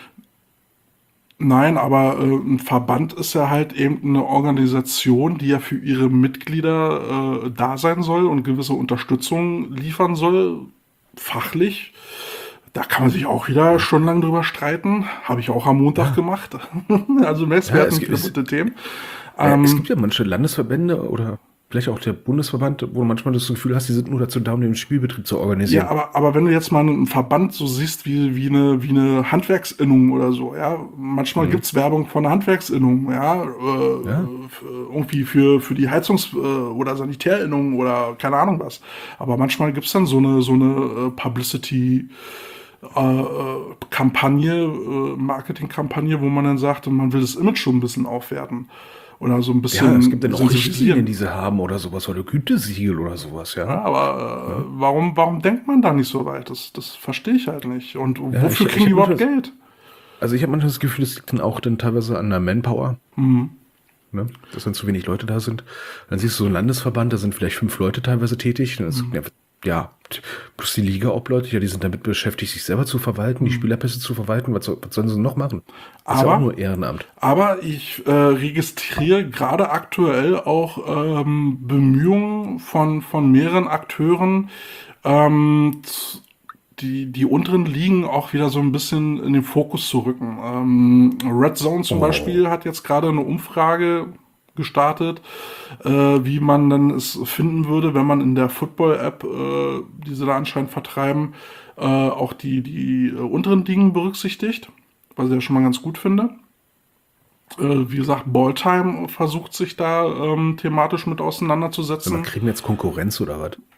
Nein, aber äh, ein Verband ist ja halt eben eine Organisation, die ja für ihre Mitglieder äh, da sein soll und gewisse Unterstützung liefern soll, fachlich. Da kann man sich auch wieder stundenlang drüber streiten. Habe ich auch am Montag gemacht. Also merkst, wir Ja, hatten es viele gibt- bunte Themen. Äh, Ähm, es gibt ja manche Landesverbände oder vielleicht auch der Bundesverband, wo du manchmal das Gefühl hast, die sind nur dazu da, um den Spielbetrieb zu organisieren. Ja, aber, aber wenn du jetzt mal einen Verband so siehst wie, wie, eine, wie eine Handwerksinnung oder so, ja, manchmal gibt's Werbung von einer Handwerksinnung, ja, äh, Ja. f- irgendwie für, für die Heizungs- äh, oder Sanitärinnung oder keine Ahnung was. Aber manchmal gibt's dann so eine, so eine äh, Publicity- äh, äh, Kampagne, äh, Marketingkampagne, wo man dann sagt, man will das Image schon ein bisschen aufwerten. Oder so ein bisschen Ja, es gibt dann auch sensibilisieren. Richtlinien, die sie haben oder sowas, oder Gütesiegel oder sowas, ja. Ja, aber äh, warum, warum denkt man da nicht so weit? Das, das verstehe ich halt nicht. Und Ja, wofür ich- kriegen die ich hab überhaupt das- Geld? Also ich habe manchmal das Gefühl, es liegt dann auch dann teilweise an der Manpower. Mhm. Ne? Dass dann zu wenig Leute da sind. Dann siehst du so einen Landesverband, da sind vielleicht fünf Leute teilweise tätig. Und das, Mhm. ja, ja, plus die Liga-Obleute, ja, die sind damit beschäftigt, sich selber zu verwalten, Mhm. die Spielerpässe zu verwalten. Was, soll, was sollen sie noch machen? Das ist ja Aber- auch nur Ehrenamt. Aber ich äh, registriere gerade aktuell auch ähm, Bemühungen von, von mehreren Akteuren, ähm, z- die, die unteren Ligen auch wieder so ein bisschen in den Fokus zu rücken. Ähm, Red Zone zum Oh. Beispiel hat jetzt gerade eine Umfrage gestartet, äh, wie man dann es finden würde, wenn man in der Football-App, äh, die sie da anscheinend vertreiben, äh, auch die, die äh, unteren Ligen berücksichtigt, was ich ja schon mal ganz gut finde. Äh, wie gesagt, Balltime versucht sich da ähm, thematisch mit auseinanderzusetzen. Man kriegen jetzt Konkurrenz oder was?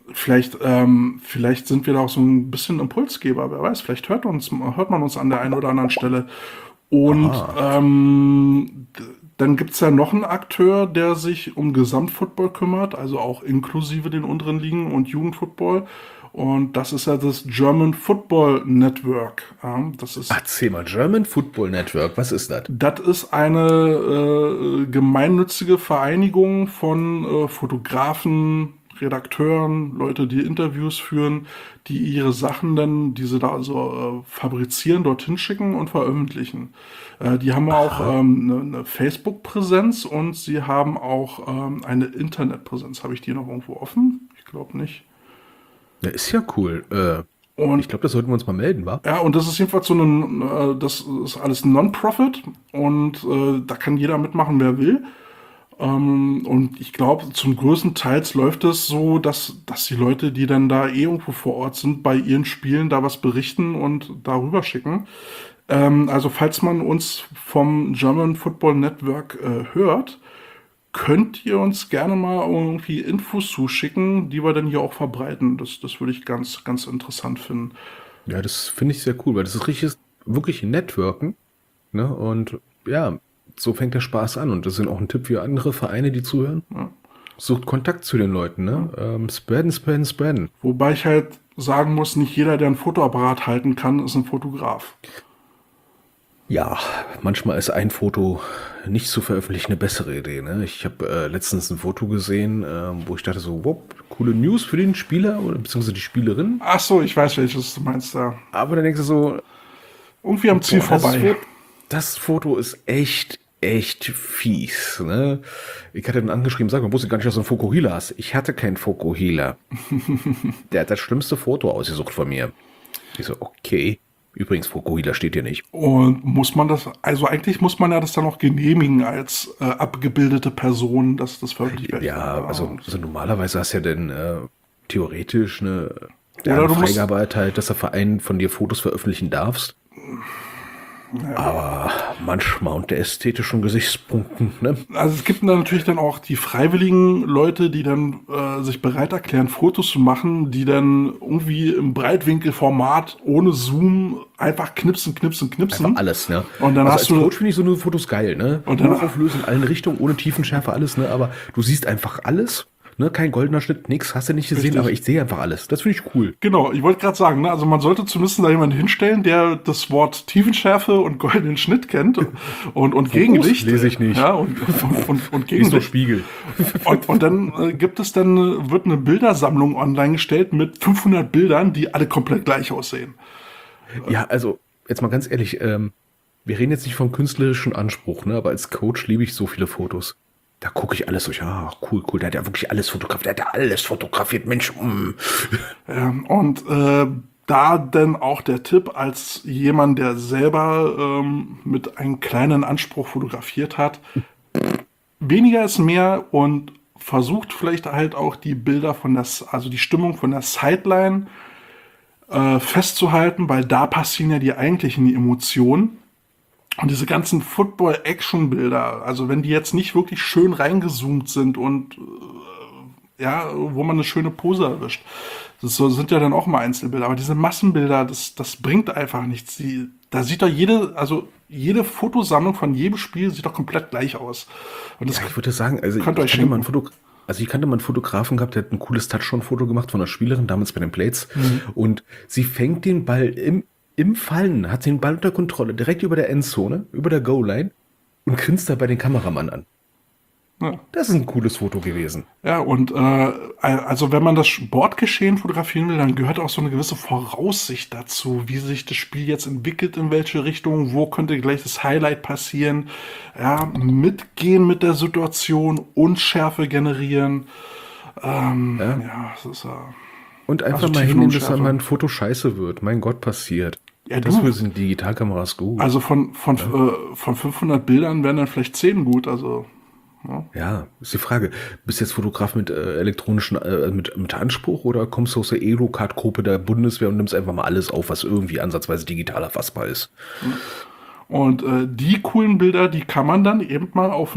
vielleicht, ähm, vielleicht sind wir da auch so ein bisschen Impulsgeber, wer weiß, vielleicht hört uns, hört man uns an der einen oder anderen Stelle. Und ähm, d- dann gibt es ja noch einen Akteur, der sich um Gesamtfootball kümmert, also auch inklusive den unteren Ligen und Jugendfootball. Und das ist ja das German Football Network. Ja, das ist Erzähl mal, German Football Network, was ist das? Das ist eine äh, gemeinnützige Vereinigung von äh, Fotografen, Redakteuren, Leute, die Interviews führen, die ihre Sachen dann, die sie da also äh, fabrizieren, dorthin schicken und veröffentlichen. Äh, die haben auch ähm, eine, eine Facebook-Präsenz und sie haben auch ähm, eine Internetpräsenz. Habe ich die noch irgendwo offen? Ich glaube nicht. Ja, ist ja cool. Äh, Und ich glaube, das sollten wir uns mal melden, wa? ja, und das ist jedenfalls so ein, äh, das ist alles Non-Profit und äh, da kann jeder mitmachen, wer will. Ähm, und ich glaube, zum größten Teils läuft es so, dass, dass die Leute, die dann da eh irgendwo vor Ort sind, bei ihren Spielen da was berichten und darüber schicken. Ähm, also falls man uns vom German Football Network äh, hört, könnt ihr uns gerne mal irgendwie Infos zuschicken, die wir dann hier auch verbreiten. Das, das würde ich ganz, ganz interessant finden. Ja, das finde ich sehr cool, weil das ist richtig, wirklich Networken. Ne? Und ja, so fängt der Spaß an. Und das sind auch ein Tipp für andere Vereine, die zuhören. Sucht Kontakt zu den Leuten. Ne? Ähm, spreaden, spreaden, spreaden. Wobei ich halt sagen muss, nicht jeder, der ein Fotoapparat halten kann, ist ein Fotograf. Ja, manchmal ist ein Foto nicht zu veröffentlichen eine bessere Idee. Ne? Ich habe äh, letztens ein Foto gesehen, äh, wo ich dachte so, wow, coole News für den Spieler oder beziehungsweise die Spielerin. Ach so, ich weiß, welches du meinst da. Aber dann denkst du so, Irgendwie am Ziel boah, das, vorbei. Foto, das Foto ist echt, echt fies. Ne? Ich hatte dann angeschrieben, sag mal, wusste gar nicht, dass du einen Fokuhila hast. Ich hatte keinen Fokuhila. Der hat das schlimmste Foto ausgesucht von mir. Ich so, okay. Übrigens, Fokuhila steht hier nicht. Und muss man das, also eigentlich muss man ja das dann auch genehmigen als äh, abgebildete Person, dass das veröffentlicht wird. Ja, also, also normalerweise hast du ja dann äh, theoretisch eine, ja, Oder eine du musst- Freigabe erteilt, dass der Verein von dir Fotos veröffentlichen darfst. Aber manchmal unter ästhetischen Gesichtspunkten, ne? Also es gibt dann natürlich dann auch die freiwilligen Leute, die dann äh, sich bereit erklären, Fotos zu machen, die dann irgendwie im Breitwinkelformat ohne Zoom einfach knipsen, knipsen, knipsen. Einfach alles, ne? Und dann also hast als du- Coach finde ich so eine Fotos geil, ne? Und dann- Hochauflösend in allen Richtungen, ohne Tiefenschärfe, alles, ne? Aber du siehst einfach alles, ne? Kein goldener Schnitt, nix, hast du nicht gesehen, Richtig. aber ich sehe einfach alles. Das finde ich cool. Genau, ich wollte gerade sagen, ne, also man sollte zumindest da jemanden hinstellen, der das Wort Tiefenschärfe und goldenen Schnitt kennt und, und Gegenlicht. lese ich nicht. Ja, und, und, und, und Wie ist nur Gegenlicht. Spiegel. Und, und dann äh, gibt es dann, äh, wird eine Bildersammlung online gestellt mit fünfhundert Bildern, die alle komplett gleich aussehen. Ja, also, jetzt mal ganz ehrlich, ähm, wir reden jetzt nicht vom künstlerischen Anspruch, ne? Aber als Coach liebe ich so viele Fotos. Da gucke ich alles durch. Ah, cool, cool. Der hat ja wirklich alles fotografiert. Der hat ja alles fotografiert. Mensch, mm. Ähm, und äh, da dann auch der Tipp als jemand, der selber ähm, mit einem kleinen Anspruch fotografiert hat, weniger ist mehr und versucht vielleicht halt auch die Bilder von der, also die Stimmung von der Sideline äh, festzuhalten, weil da passieren ja die eigentlichen Emotionen. Und diese ganzen Football-Action-Bilder, also wenn die jetzt nicht wirklich schön reingezoomt sind und äh, ja, wo man eine schöne Pose erwischt, das so- sind ja dann auch mal Einzelbilder. Aber diese Massenbilder, das, das bringt einfach nichts. Die, da sieht doch jede, also jede Fotosammlung von jedem Spiel sieht doch komplett gleich aus. Und das Ja, ich würde sagen, also ich Könnt ihr euch kannte, mal einen schenken. Foto, also ich kannte mal einen Fotografen gehabt, der hat ein cooles Touchdown-Foto gemacht von einer Spielerin, damals bei den Plates. Mhm. Und sie fängt den Ball im, im Fallen, hat den Ball unter Kontrolle, direkt über der Endzone, über der Goal-Line und grinst dabei den Kameramann an. Ja. Das ist ein cooles Foto gewesen. Ja, und äh, also wenn man das Sportgeschehen fotografieren will, dann gehört auch so eine gewisse Voraussicht dazu, wie sich das Spiel jetzt entwickelt, in welche Richtung, wo könnte gleich das Highlight passieren. Ja, mitgehen mit der Situation, Unschärfe generieren. Ähm, ja. ja, das ist ja. Und einfach Also mal hinnehmen, dass Tiefenunschärfe. dann mal ein Foto scheiße wird. Mein Gott, passiert. Ja, das du. für sind Digitalkameras gut. Also von, von, äh, von fünfhundert Bildern wären dann vielleicht zehn gut, also. Ja, ist die Frage. Bist du jetzt Fotograf mit äh, elektronischen, äh, mit, mit Anspruch oder kommst du aus der Aerocard-Gruppe der Bundeswehr und nimmst einfach mal alles auf, was irgendwie ansatzweise digital erfassbar ist? Und äh, die coolen Bilder, die kann man dann eben mal auf ein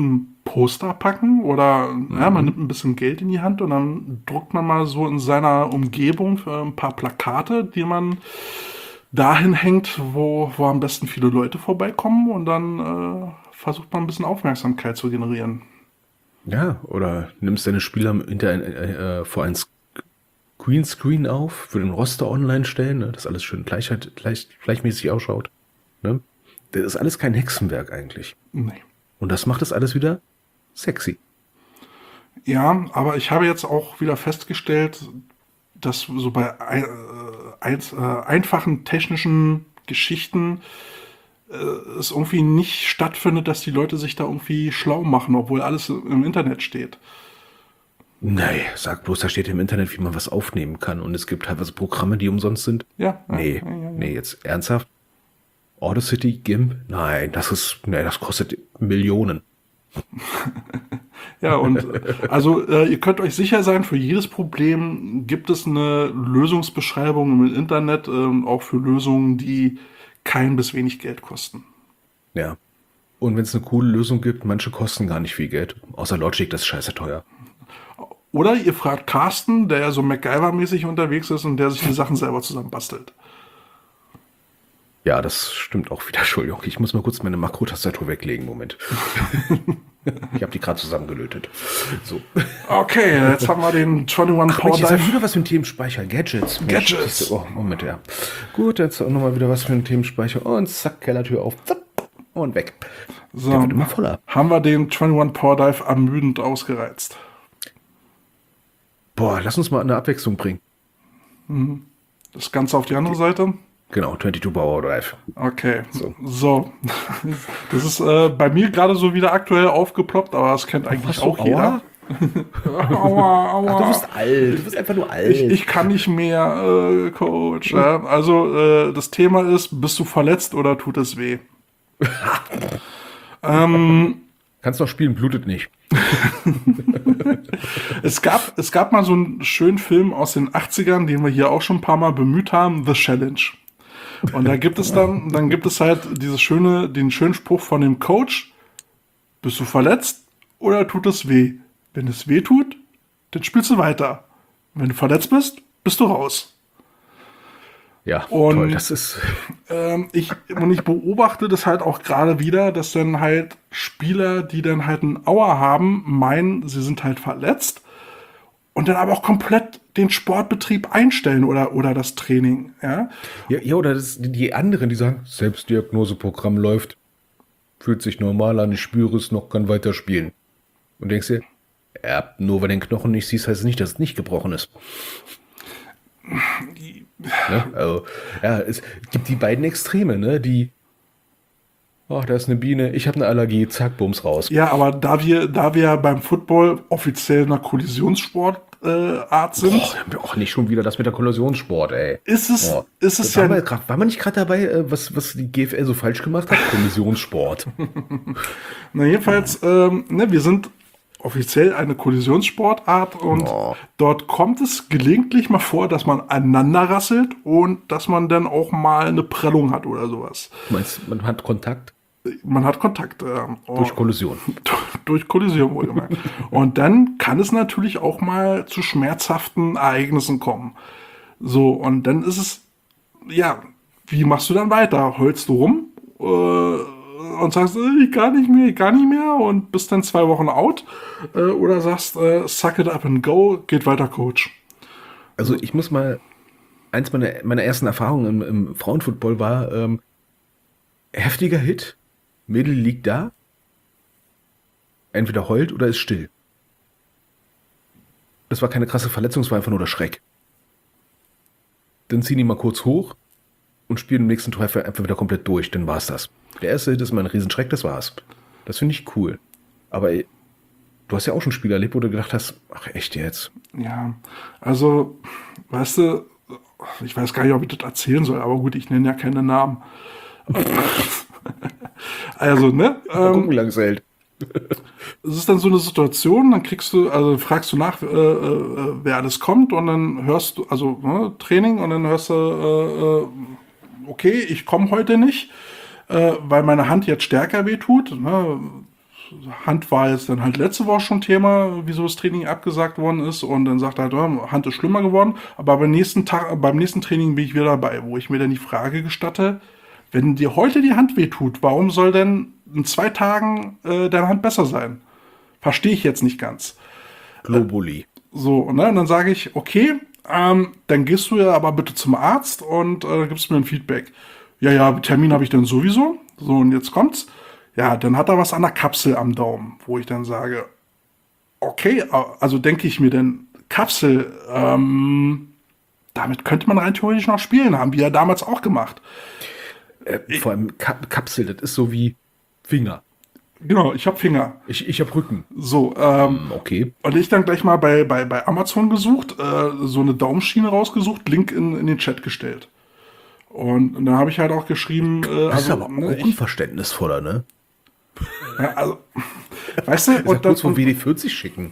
Poster packen oder mhm. ja, man nimmt ein bisschen Geld in die Hand und dann druckt man mal so in seiner Umgebung äh, ein paar Plakate, die man dahin hängt, wo, wo am besten viele Leute vorbeikommen und dann äh, versucht man ein bisschen Aufmerksamkeit zu generieren. Ja, oder nimmst deine Spieler hinter ein, äh, äh, vor ein Greenscreen auf, für den Roster online stellen, ne, dass alles schön gleich, gleich, gleichmäßig ausschaut. Ne? Das ist alles kein Hexenwerk eigentlich. Nee. Und das macht es alles wieder sexy. Ja, aber ich habe jetzt auch wieder festgestellt, dass so bei äh, ein, äh, einfachen technischen Geschichten äh, es irgendwie nicht stattfindet, dass die Leute sich da irgendwie schlau machen, obwohl alles im Internet steht. Nee, sag bloß, da steht im Internet, wie man was aufnehmen kann. Und es gibt teilweise Programme, die umsonst sind. Ja. Nee, ja, ja, ja. nee, jetzt ernsthaft? Audacity, GIMP? Nein, das ist, nee, das kostet Millionen. Ja, und also äh, ihr könnt euch sicher sein, für jedes Problem gibt es eine Lösungsbeschreibung im Internet, äh, auch für Lösungen, die kein bis wenig Geld kosten. Ja. Und wenn es eine coole Lösung gibt, manche kosten gar nicht viel Geld. Außer Logic, das ist scheiße teuer. Oder ihr fragt Carsten, der ja so MacGyver-mäßig unterwegs ist und der sich die Sachen selber zusammenbastelt. Ja, das stimmt auch wieder. Entschuldigung, ich muss mal kurz meine Makrotastatur weglegen. Moment. Ich habe die gerade zusammengelötet. So. Okay, jetzt haben wir den einundzwanzig Power Jetzt Dive. wieder was für ein Themenspeicher. Gadgets. Gadgets. Oh, Moment, ja. Gut, jetzt auch nochmal wieder was für ein Themenspeicher. Und zack, Kellertür auf. Zack, und weg. So, Der wird immer voller. haben wir den einundzwanzig Power Dive ermüdend ausgereizt. Boah, lass uns mal eine Abwechslung bringen. Das Ganze auf die andere Seite. Genau, zweiundzwanzig Power Drive. Okay, So. so. Das ist äh, bei mir gerade so wieder aktuell aufgeploppt, aber das kennt eigentlich Hast du auch jeder. Aua, aua. Ach, du bist alt. Du bist einfach nur alt. Ich, ich kann nicht mehr, äh, Coach. Ja? Also äh, das Thema ist, bist du verletzt oder tut es weh? ähm, Kannst noch spielen, blutet nicht. es, gab, es gab mal so einen schönen Film aus den achtzigern, den wir hier auch schon ein paar Mal bemüht haben, The Challenge. Und da gibt es dann, dann gibt es halt dieses schöne, den schönen Spruch von dem Coach: Bist du verletzt oder tut es weh? Wenn es weh tut, dann spielst du weiter. Wenn du verletzt bist, bist du raus. Ja, Und, toll, das ist... Ähm, ich, und ich beobachte das halt auch gerade wieder, dass dann halt Spieler, die dann halt einen Auer haben, meinen, sie sind halt verletzt und dann aber auch komplett den Sportbetrieb einstellen oder, oder das Training. Ja, Ja, ja oder das, die anderen, die sagen, Selbstdiagnoseprogramm läuft, fühlt sich normal an, ich spüre es noch, kann weiter spielen. Und denkst dir, ja, nur weil den Knochen nicht siehst, heißt es nicht, dass es nicht gebrochen ist. Ne? Also, ja, es gibt die beiden Extreme, ne? Die, ach, da ist eine Biene, ich habe eine Allergie, zack, bums raus. ja, aber da wir, da wir beim Football offiziell in einer Kollisionssportart äh, Art sind, Och, och, nicht schon wieder das mit der Kollisionssport, ey. ist es, Oh. ist es war, ja, man grad, war man nicht gerade dabei, äh, was, was die G F L so falsch gemacht hat? Kollisionssport. na jedenfalls, ähm, ne, wir sind offiziell eine Kollisionssportart und Oh. dort kommt es gelegentlich mal vor, dass man aneinander rasselt und dass man dann auch mal eine Prellung hat oder sowas. Du meinst, man hat Kontakt Man hat Kontakt. Ähm, durch Kollision. durch Kollision wohlgemerkt. Und dann kann es natürlich auch mal zu schmerzhaften Ereignissen kommen. So, und dann ist es, ja, wie machst du dann weiter? Heulst du rum äh, und sagst, äh, ich kann nicht mehr, ich kann nicht mehr und bist dann zwei Wochen out? Äh, oder sagst, äh, suck it up and go, geht weiter, Coach. Also ich muss mal, eins meiner, meiner ersten Erfahrungen im, im Frauenfootball war, ähm, heftiger Hit, Mädel liegt da, entweder heult oder ist still. Das war keine krasse Verletzung, es war einfach nur der Schreck. Dann ziehen die mal kurz hoch und spielen im nächsten Tor einfach wieder komplett durch, dann war's das. Der erste Hit ist mal ein Riesenschreck, das war's. Das finde ich cool. Aber ey, du hast ja auch schon Spiele erlebt, wo du gedacht hast, ach echt jetzt? Ja, also, weißt du, ich weiß gar nicht, ob ich das erzählen soll, aber gut, ich nenne ja keine Namen. Also, ne? Mal gucken, Ähm, wie lange es hält. es ist dann so eine Situation, dann kriegst du, also fragst du nach, äh, äh, wer alles kommt und dann hörst du, also ne, Training und dann hörst du, äh, äh, okay, ich komme heute nicht, äh, weil meine Hand jetzt stärker wehtut. Ne? Hand war jetzt dann halt letzte Woche schon Thema, wieso das Training abgesagt worden ist. Und dann sagt er halt, ja, Hand ist schlimmer geworden. Aber beim nächsten Tag, beim nächsten Training bin ich wieder dabei, wo ich mir dann die Frage gestatte, wenn dir heute die Hand wehtut, warum soll denn in zwei Tagen äh, deine Hand besser sein? Verstehe ich jetzt nicht ganz. Globuli. So, ne? Und dann sage ich, okay, ähm, dann gehst du ja aber bitte zum Arzt und äh, gibst mir ein Feedback. Ja, ja, Termin habe ich dann sowieso. So, und jetzt kommt's. Ja, dann hat er was an der Kapsel am Daumen, wo ich dann sage, okay, also denke ich mir denn, Kapsel, ähm, damit könnte man rein theoretisch noch spielen, haben wir ja damals auch gemacht. Äh, vor allem Kap Kapsel, das ist so wie Finger. Genau, ich habe Finger. Ich, ich habe Rücken. So, ähm, Okay. und ich dann gleich mal bei, bei, bei Amazon gesucht, äh, so eine Daumenschiene rausgesucht, Link in, in den Chat gestellt. Und, und dann habe ich halt auch geschrieben, äh, Das ist also, aber ne, auch ich, unverständnisvoller, ne? ja, also, weißt du, Und und dann, kurz vom und, W D vierzig schicken.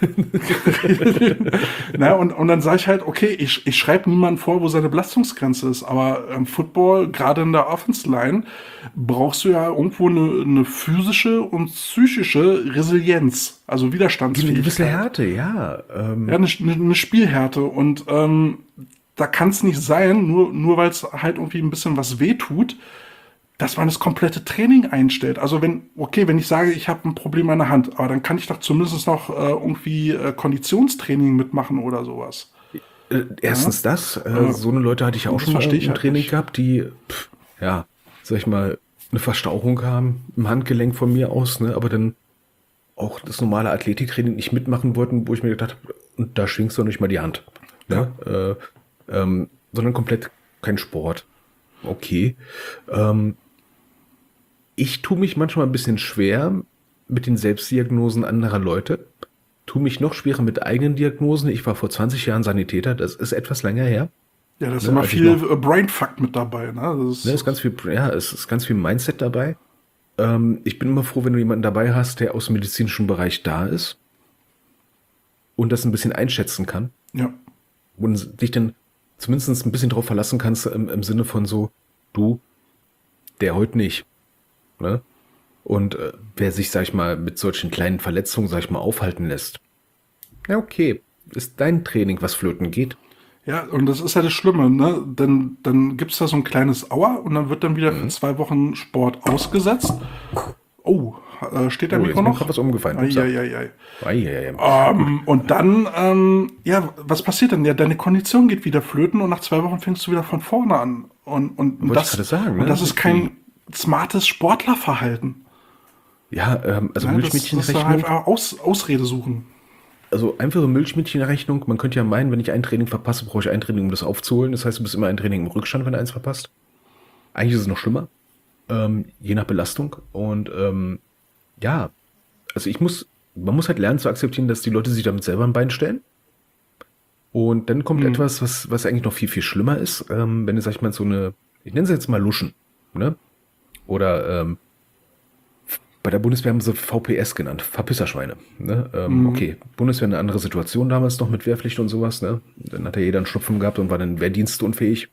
na, und, und dann sage ich halt, okay, ich, ich schreibe niemandem vor, wo seine Belastungsgrenze ist, aber im Football, gerade in der Offense Line, brauchst du ja irgendwo eine, eine physische und psychische Resilienz, also Eine Widerstandsfähigkeit. gewisse Härte, ja. Ähm, Ja, eine, eine eine Spielhärte. Und ähm, da kann es nicht sein, nur, nur weil es halt irgendwie ein bisschen was wehtut, dass man das komplette Training einstellt. Also wenn, okay, wenn ich sage, ich habe ein Problem an der Hand, aber dann kann ich doch zumindest noch äh, irgendwie äh, Konditionstraining mitmachen oder sowas. äh, erstens das, äh, Ja. so eine Leute hatte ich auch Das schon mal verstehe ich im halt Training nicht. gehabt, die, pff, ja, sag ich mal, eine Verstauchung haben im Handgelenk von mir aus, ne, aber dann auch das normale Athletiktraining nicht mitmachen wollten, wo ich mir gedacht habe, und da schwingst du nicht mal die Hand. Ne? Äh, ähm, sondern komplett kein Sport. Okay. Ähm, ich tue mich manchmal ein bisschen schwer mit den Selbstdiagnosen anderer Leute. Tue mich noch schwerer mit eigenen Diagnosen. Ich war vor zwanzig Jahren Sanitäter, das ist etwas länger her. Ja, da ist Ne, immer als ich viel noch- äh, Brainfuck mit dabei. Ne? Das ist, Ne, ist ganz viel, ja, es ist ganz viel Mindset dabei. Ähm, ich bin immer froh, wenn du jemanden dabei hast, der aus dem medizinischen Bereich da ist und das ein bisschen einschätzen kann ja. und dich dann zumindest ein bisschen drauf verlassen kannst im, im Sinne von so, du, der heute nicht. Ne? Und äh, wer sich, sag ich mal, mit solchen kleinen Verletzungen, sag ich mal, aufhalten lässt, ja, okay, ist dein Training, was flöten geht. Ja, und das ist ja das Schlimme, ne? Denn dann gibt's da so ein kleines Aua und dann wird dann wieder Mhm. für zwei Wochen Sport ausgesetzt. Oh, äh, steht der Oh, jetzt Mikro ist mir noch? grad was umgefallen. Upsa. Eieiei. Eieiei. Ähm, und dann, ähm, ja, was passiert denn? Ja, deine Kondition geht wieder flöten und nach zwei Wochen fängst du wieder von vorne an. Und, und, und Wollte das, ich gerade sagen, und ne? das ist kein smartes Sportlerverhalten. Ja, ähm, also Ja, das, das ist Milchmädchenrechnung. halt einfach Aus, Ausrede suchen. Also einfache Milchmädchenrechnung. Man könnte ja meinen, wenn ich ein Training verpasse, brauche ich ein Training, um das aufzuholen. Das heißt, du bist immer ein Training im Rückstand, wenn du eins verpasst. Eigentlich ist es noch schlimmer, ähm, je nach Belastung. Und ähm, ja, also ich muss, man muss halt lernen zu akzeptieren, dass die Leute sich damit selber ein Bein stellen. Und dann kommt Mhm. etwas, was, was eigentlich noch viel, viel schlimmer ist, ähm, wenn du, sag ich mal, so eine, ich nenne es jetzt mal Luschen, ne? Oder ähm, bei der Bundeswehr haben sie V P S genannt, Verpisserschweine. Ne? Ähm, Mhm. Okay, Bundeswehr eine andere Situation damals noch mit Wehrpflicht und sowas. Ne? Dann hat ja jeder einen Schnupfen gehabt und war dann wehrdienstunfähig.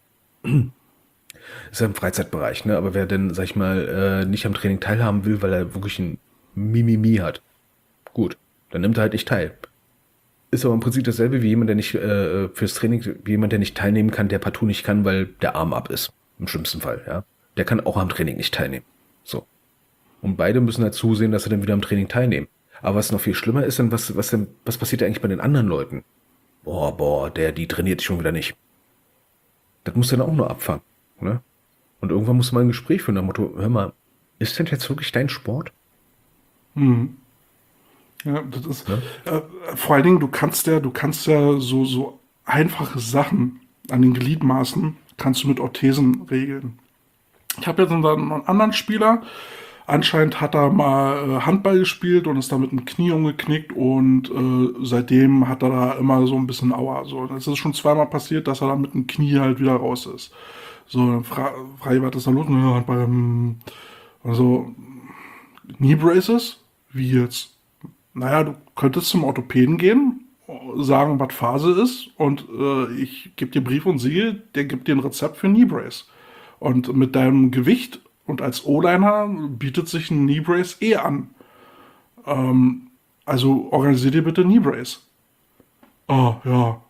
Ist ja im Freizeitbereich, ne? Aber wer denn, sag ich mal, äh, nicht am Training teilhaben will, weil er wirklich ein Mimimi hat, gut, dann nimmt er halt nicht teil. Ist aber im Prinzip dasselbe wie jemand, der nicht äh, fürs Training, wie jemand, der nicht teilnehmen kann, der partout nicht kann, weil der Arm ab ist. Im schlimmsten Fall, ja. Der kann auch am Training nicht teilnehmen. So. Und beide müssen halt zusehen, dass sie dann wieder am Training teilnehmen. Aber was noch viel schlimmer ist, dann was, was denn, was passiert eigentlich bei den anderen Leuten? Boah, boah, der, die trainiert schon wieder nicht. Das muss dann auch nur abfangen, ne? Und irgendwann muss man ein Gespräch führen, nach dem Motto, hör mal, ist denn jetzt wirklich dein Sport? Mhm. Ja, das ist, Ja. äh, vor allen Dingen, du kannst ja, du kannst ja so, so einfache Sachen an den Gliedmaßen kannst du mit Orthesen regeln. Ich habe jetzt einen, einen anderen Spieler, anscheinend hat er mal äh, Handball gespielt und ist da mit dem Knie umgeknickt und äh, seitdem hat er da immer so ein bisschen Aua. So, es ist schon zweimal passiert, dass er da mit dem Knie halt wieder raus ist. So, dann fra frage ich, was ist da los? Ja, Handball, hm. Also, Knee Braces? Wie jetzt? Naja, du könntest zum Orthopäden gehen, sagen, was Phase ist und äh, ich gebe dir Brief und Siegel, der gibt dir ein Rezept für Knee Brace. Und mit deinem Gewicht und als O-Liner bietet sich ein Knee Brace eh an. Ähm, also organisier dir bitte Knee Brace. Oh, ja.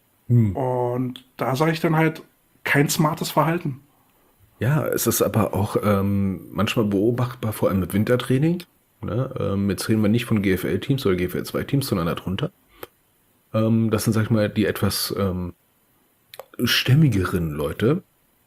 Und da sage ich dann halt, kein smartes Verhalten. Ja, es ist aber auch ähm, manchmal beobachtbar, vor allem im Wintertraining. Ne? Ähm, jetzt reden wir nicht von G F L-Teams oder G F L zwei Teams, sondern darunter. Ähm, das sind, sag ich mal, die etwas ähm, stämmigeren Leute.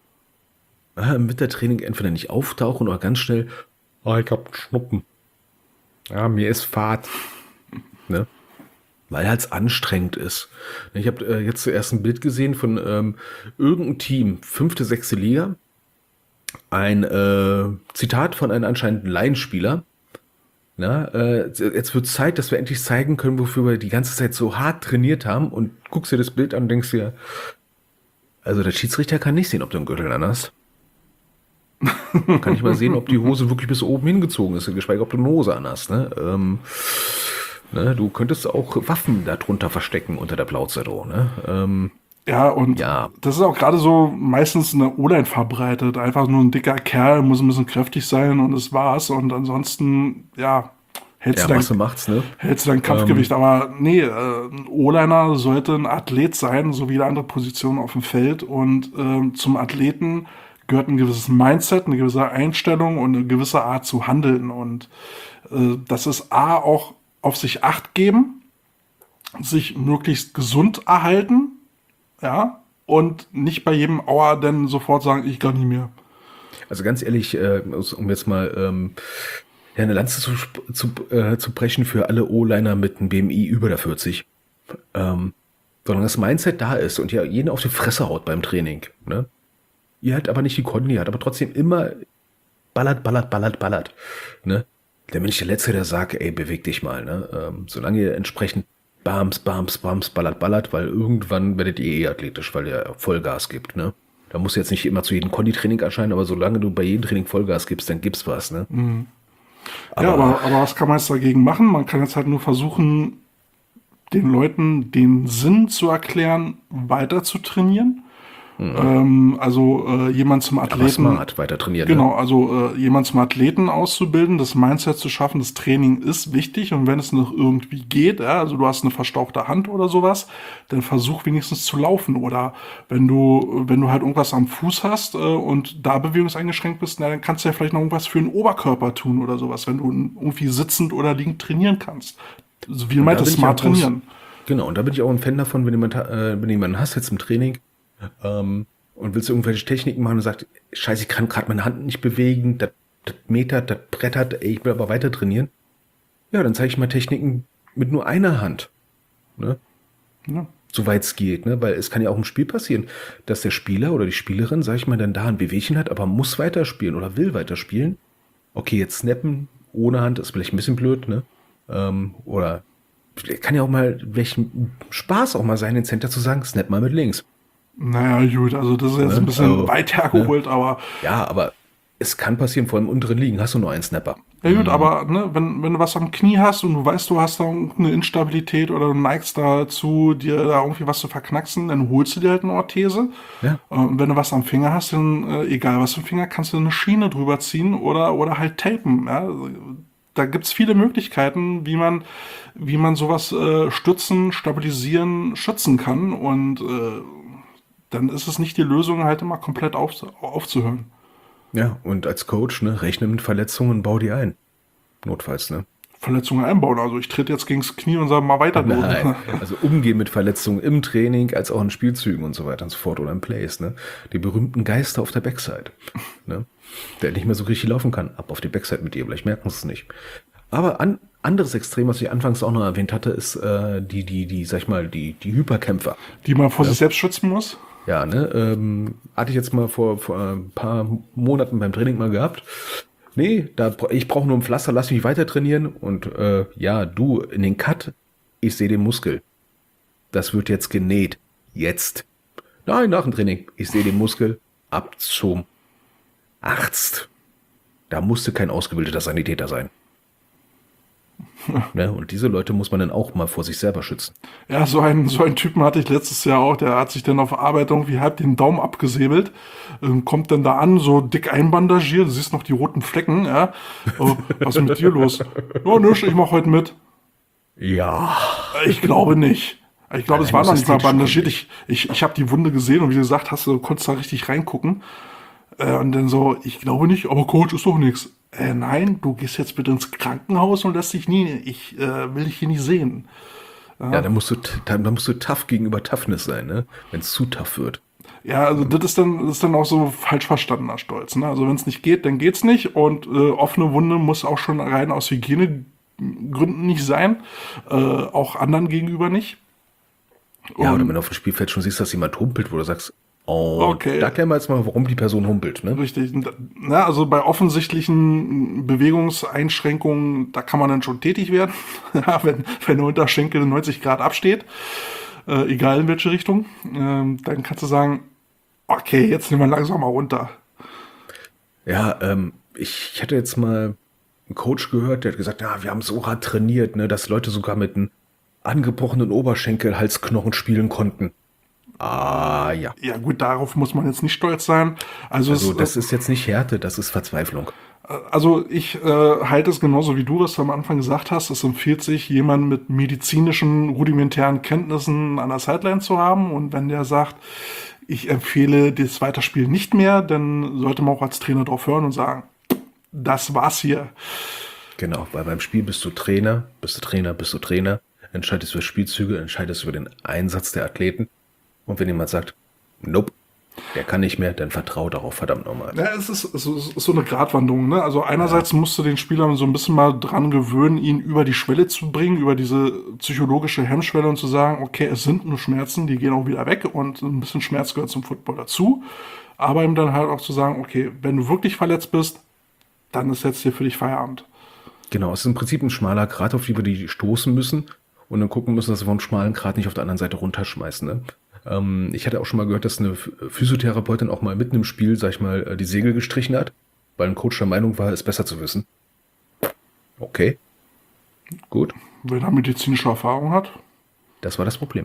Ja, im Wintertraining entweder nicht auftauchen oder ganz schnell, ah, ich hab Schnuppen. Ja, mir ist Fahrt. Ne? Weil halt anstrengend ist. Ich habe äh, jetzt zuerst ein Bild gesehen von ähm, irgendeinem Team, fünfte, sechste Liga. Ein äh, Zitat von einem anscheinenden Laienspieler. Na, äh, jetzt wird Zeit, dass wir endlich zeigen können, wofür wir die ganze Zeit so hart trainiert haben. Und guckst dir das Bild an und denkst dir, also der Schiedsrichter kann nicht sehen, ob du einen Gürtel an hast. Kann ich mal sehen, ob die Hose wirklich bis oben hingezogen ist, geschweige ob du eine Hose an hast. Ne? Ähm, ne, du könntest auch Waffen darunter verstecken unter der Plauze. Ne? Ähm, Ja, und Ja. das ist auch gerade so meistens in der O-Line verbreitet. Einfach nur ein dicker Kerl, muss ein bisschen kräftig sein und das war's. Und ansonsten, ja, hältst ja, du dein, Masse macht's, ne? hältst du dein Kampfgewicht. Aber nee, äh, ein O-Liner sollte ein Athlet sein, so wie jede andere Position auf dem Feld. Und ähm, zum Athleten gehört ein gewisses Mindset, eine gewisse Einstellung und eine gewisse Art zu handeln. Und äh, das ist A, auch auf sich Acht geben, sich möglichst gesund erhalten, ja, und nicht bei jedem Auer dann sofort sagen, ich kann nicht mehr. Also ganz ehrlich, äh, um jetzt mal ähm, ja, eine Lanze zu, sp- zu, äh, zu brechen für alle O-Liner mit einem B M I über der vierzig. Ähm, sondern das Mindset da ist und ja jeden auf die Fresse haut beim Training. Ne? Ihr halt aber nicht die Kondi hat, aber trotzdem immer ballert, ballert, ballert, ballert. Ne? Dann bin ich der Letzte, der sagt, ey, beweg dich mal. Ne? Ähm, solange ihr entsprechend Bams, Bams, Bams, ballert, ballert, weil irgendwann werdet ihr eh athletisch, weil ihr Vollgas gibt. Ne? Da musst du jetzt nicht immer zu jedem Kondi-Training erscheinen, aber solange du bei jedem Training Vollgas gibst, dann gibt's was. Ne? Aber, Ja, aber, aber was kann man jetzt dagegen machen? Man kann jetzt halt nur versuchen, den Leuten den Sinn zu erklären, weiter zu trainieren. Ähm, also äh, jemand zum aber Athleten. smart weiter trainieren. Genau, Ne? also äh, jemand zum Athleten auszubilden, das Mindset zu schaffen, das Training ist wichtig und wenn es noch irgendwie geht, ja, also du hast eine verstauchte Hand oder sowas, dann versuch wenigstens zu laufen oder wenn du, wenn du halt irgendwas am Fuß hast äh, und da bewegungseingeschränkt bist, na, dann kannst du ja vielleicht noch irgendwas für den Oberkörper tun oder sowas, wenn du irgendwie sitzend oder liegend trainieren kannst. Also wie du Und da meintest, bin ich smart auch groß- trainieren. Genau, und da bin ich auch ein Fan davon, wenn jemand, ha- äh, wenn jemanden hast jetzt im Training ähm, und willst du irgendwelche Techniken machen und sagt, scheiße, ich kann gerade meine Hand nicht bewegen, das, das metert, das brettert, ey, ich will aber weiter trainieren. Ja, dann zeige ich mal Techniken mit nur einer Hand. Ne? Ja. Soweit es geht, ne? Weil es kann ja auch im Spiel passieren, dass der Spieler oder die Spielerin, sag ich mal, dann da ein Bewegchen hat, aber muss weiterspielen oder will weiterspielen. Okay, jetzt snappen ohne Hand ist vielleicht ein bisschen blöd, ne? Ähm, oder kann ja auch mal welchen Spaß auch mal sein, den Center zu sagen, snap mal mit links. Naja, gut, also das ist jetzt Ne? ein bisschen Also, weit hergeholt, aber Ja, aber es kann passieren, vor allem im unteren Ligen hast du nur einen Snapper. ja gut, aber ne, wenn, wenn du was am Knie hast und du weißt, du hast da eine Instabilität oder du neigst dazu, dir da irgendwie was zu verknacksen, dann holst du dir halt eine Orthese. Ja. Äh, Und wenn du was am Finger hast, dann äh, egal was am Finger, kannst du eine Schiene drüber ziehen oder, oder halt tapen. Ja? Da gibt's viele Möglichkeiten, wie man, wie man sowas äh, stützen, stabilisieren, schützen kann. Und äh, dann ist es nicht die Lösung, halt immer komplett auf, aufzuhören. Ja, und als Coach, ne, rechne mit Verletzungen, bau die ein. Notfalls, ne? Verletzungen einbauen. Also ich trete jetzt gegens Knie und sage mal weiter. du. Nein, also umgehen mit Verletzungen im Training, als auch in Spielzügen und so weiter und so fort oder im Plays, ne? Die berühmten Geister auf der Backside, ne? Der nicht mehr so richtig laufen kann. Ab auf die Backside mit ihr, vielleicht merken sie es nicht. Aber an, anderes Extrem, was ich anfangs auch noch erwähnt hatte, ist äh, die, die, die, sag ich mal, die, die Hyperkämpfer. Die man vor sich selbst schützen muss. Ja, ne, ähm, hatte ich jetzt mal vor, vor ein paar Monaten beim Training mal gehabt. Nee, da, bra- ich brauche nur ein Pflaster, lass mich weiter trainieren. Und äh, ja, du, in den Cut, ich sehe den Muskel. Das wird jetzt genäht. Jetzt. Nein, nach dem Training. Ich sehe den Muskel. Ab zum Arzt. Da musste kein ausgebildeter Sanitäter sein. Ne? Und diese Leute muss man dann auch mal vor sich selber schützen. Ja, so einen, so einen Typen hatte ich letztes Jahr auch, der hat sich dann auf Arbeit irgendwie halb den Daumen abgesäbelt, ähm, kommt dann da an, so dick einbandagiert, du siehst noch die roten Flecken, ja. Oh, was ist mit dir los? Ja, nix, ich mach heute mit. Ja. Ich glaube nicht. Ich glaube, Nein, es war muss noch nicht mal ästhetisch bandagiert. gründlich. Ich, ich, ich habe die Wunde gesehen und wie du gesagt hast, du konntest da richtig reingucken. Äh, und dann so, ich glaube nicht, aber Coach ist doch nichts. Äh, nein, du gehst jetzt bitte ins Krankenhaus und lässt dich nie, ich äh, will dich hier nicht sehen. Ja, da musst du, da, da musst du tough gegenüber Toughness sein, ne? Wenn es zu tough wird. Ja, also das ist dann, das ist dann auch so falsch verstandener Stolz. Ne? Also wenn es nicht geht, dann geht's nicht. Und äh, offene Wunde muss auch schon rein aus Hygienegründen nicht sein. Äh, auch anderen gegenüber nicht. Ja, Und- oder wenn du auf dem Spielfeld schon siehst, dass jemand humpelt, wo du sagst, oh, Okay. da klären wir jetzt mal, warum die Person humpelt, ne? Richtig. Na, also bei offensichtlichen Bewegungseinschränkungen, da kann man dann schon tätig werden, Ja, wenn, wenn der Unterschenkel neunzig Grad absteht, äh, egal in welche Richtung, ähm, dann kannst du sagen, okay, jetzt nehmen wir langsam mal runter. Ja, ähm, ich, ich hatte jetzt mal einen Coach gehört, der hat gesagt, ja, wir haben so hart trainiert, ne, dass Leute sogar mit einem angebrochenen Oberschenkel Halsknochen spielen konnten. Ah, ja. Ja gut, darauf muss man jetzt nicht stolz sein. Also, Also es, das ist jetzt nicht Härte, das ist Verzweiflung. Also ich äh, halte es genauso wie du, was du am Anfang gesagt hast. Es empfiehlt sich, jemanden mit medizinischen, rudimentären Kenntnissen an der Sideline zu haben. Und wenn der sagt, ich empfehle das Weiterspiel nicht mehr, dann sollte man auch als Trainer drauf hören und sagen, das war's hier. Genau, weil beim Spiel bist du Trainer, bist du Trainer, bist du Trainer, entscheidest über Spielzüge, entscheidest über den Einsatz der Athleten. Und wenn jemand sagt, nope, der kann nicht mehr, dann vertrau darauf, verdammt nochmal. Ja, es ist, es ist so eine Gratwanderung. Ne? Also einerseits musst du den Spielern so ein bisschen mal dran gewöhnen, ihn über die Schwelle zu bringen, über diese psychologische Hemmschwelle und zu sagen, okay, es sind nur Schmerzen, die gehen auch wieder weg und ein bisschen Schmerz gehört zum Football dazu. Aber ihm dann halt auch zu sagen, okay, wenn du wirklich verletzt bist, dann ist jetzt hier für dich Feierabend. Genau, es ist im Prinzip ein schmaler Grat, auf den wir die stoßen müssen und dann gucken müssen, dass wir vom schmalen Grat nicht auf der anderen Seite runterschmeißen. Ne? Ähm, ich hatte auch schon mal gehört, dass eine Physiotherapeutin auch mal mitten im Spiel, sag ich mal, die Segel gestrichen hat, weil ein Coach der Meinung war, es besser zu wissen. Okay, gut, Wenn er medizinische Erfahrung hat. das war das Problem.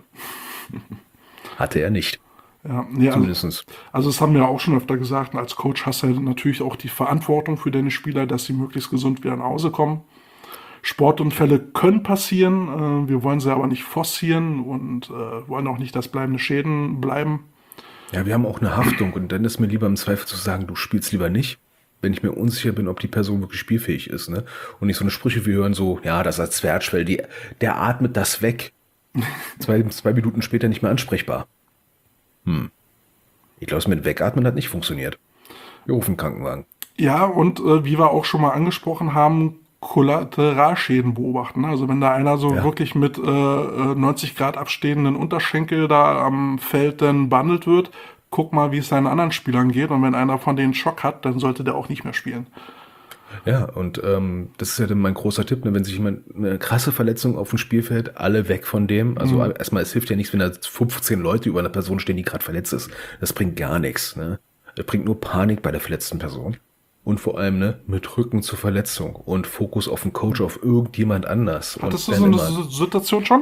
Hatte er nicht, Ja, nee, also, zumindest. also das haben wir auch schon öfter gesagt, als Coach hast du ja natürlich auch die Verantwortung für deine Spieler, dass sie möglichst gesund wieder nach Hause kommen. Sportunfälle können passieren, äh, wir wollen sie aber nicht forcieren und äh, wollen auch nicht, dass bleibende Schäden bleiben. Ja, wir haben auch eine Haftung und dann ist mir lieber im Zweifel zu sagen, du spielst lieber nicht, wenn ich mir unsicher bin, ob die Person wirklich spielfähig ist, ne? Und nicht so eine Sprüche wie hören, so, ja, das ist Zwerchfell, die, der atmet das weg. zwei, zwei Minuten später nicht mehr ansprechbar. Hm. Ich glaube, es mit Wegatmen hat nicht funktioniert. Wir rufen einen Krankenwagen. Ja, und äh, wie wir auch schon mal angesprochen haben, Kollateralschäden beobachten. Also wenn da einer so Ja. wirklich mit äh, äh, neunzig Grad abstehenden Unterschenkel da am Feld dann behandelt wird, guck mal, wie es seinen anderen Spielern geht. Und wenn einer von denen Schock hat, dann sollte der auch nicht mehr spielen. Ja, und ähm, das ist ja dann mein großer Tipp, ne? Wenn sich jemand eine krasse Verletzung auf dem Spielfeld, alle weg von dem. Also erstmal, es hilft ja nichts, wenn da fünfzehn Leute über eine Person stehen, die gerade verletzt ist. Das bringt gar nichts. Ne? Das bringt nur Panik bei der verletzten Person. Und vor allem ne, mit Rücken zur Verletzung und Fokus auf den Coach, auf irgendjemand anders. Hattest du und so dann eine immer S- Situation schon?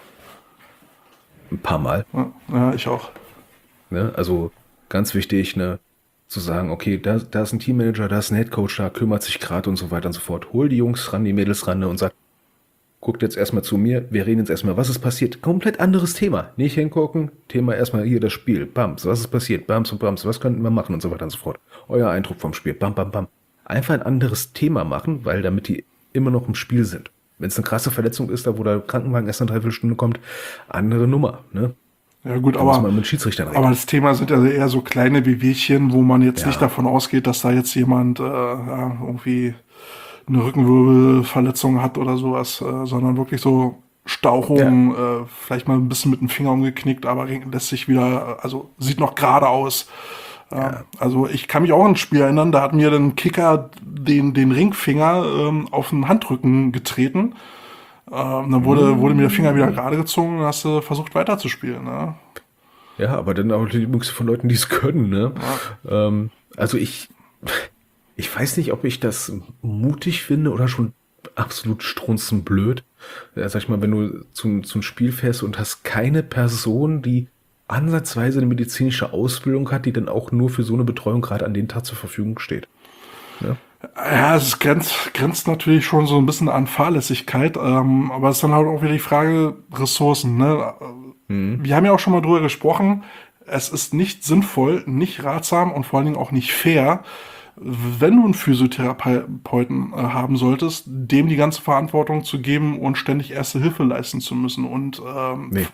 ein paar Mal. Ja, ja, ich auch. Ne? Also ganz wichtig, ne, zu sagen, okay, da, da ist ein Teammanager, da ist ein Headcoach, da kümmert sich gerade und so weiter und so fort. Hol die Jungs ran, die Mädels ran ne, und sag, guckt jetzt erstmal zu mir, wir reden jetzt erstmal, was ist passiert? Komplett anderes Thema. Nicht hingucken, Thema erstmal hier das Spiel. Bams, was ist passiert? Bams und Bams, was könnten wir machen und so weiter und so fort. Euer Eindruck vom Spiel, bam, bam, bam. Einfach ein anderes Thema machen, weil damit die immer noch im Spiel sind. Wenn es eine krasse Verletzung ist, da wo der Krankenwagen erst eine Dreiviertelstunde kommt, andere Nummer. Ne? Ja gut, Da muss aber, man mit Schiedsrichtern reden. aber das Thema sind ja eher so kleine Wehwehchen, wo man jetzt Ja. nicht davon ausgeht, dass da jetzt jemand äh, ja, irgendwie eine Rückenwirbelverletzung hat oder sowas, äh, sondern wirklich so Stauchungen, äh, vielleicht mal ein bisschen mit dem Finger umgeknickt, aber lässt sich wieder, also sieht noch gerade aus. Ja. Also ich kann mich auch an ein Spiel erinnern, da hat mir ein Kicker den, den Ringfinger ähm, auf den Handrücken getreten. Ähm, dann wurde, wurde mir der Finger wieder gerade gezogen und hast du versucht weiterzuspielen. Ne? Ja, aber dann auch die Mix von Leuten, die es können, ne? Ähm, also ich, ich weiß nicht, ob ich das mutig finde oder schon absolut strunzenblöd. Ja, sag ich mal, wenn du zum, zum Spiel fährst und hast keine Person, die ansatzweise eine medizinische Ausbildung hat, die dann auch nur für so eine Betreuung gerade an den Tag zur Verfügung steht. Ja. Ja, es grenzt, grenzt natürlich schon so ein bisschen an Fahrlässigkeit, ähm, aber es ist dann halt auch wieder die Frage Ressourcen. Ne? Mhm. Wir haben ja auch schon mal drüber gesprochen, es ist nicht sinnvoll, nicht ratsam und vor allen Dingen auch nicht fair, wenn du einen Physiotherapeuten äh, haben solltest, dem die ganze Verantwortung zu geben und ständig Erste Hilfe leisten zu müssen. Und ähm, Nee.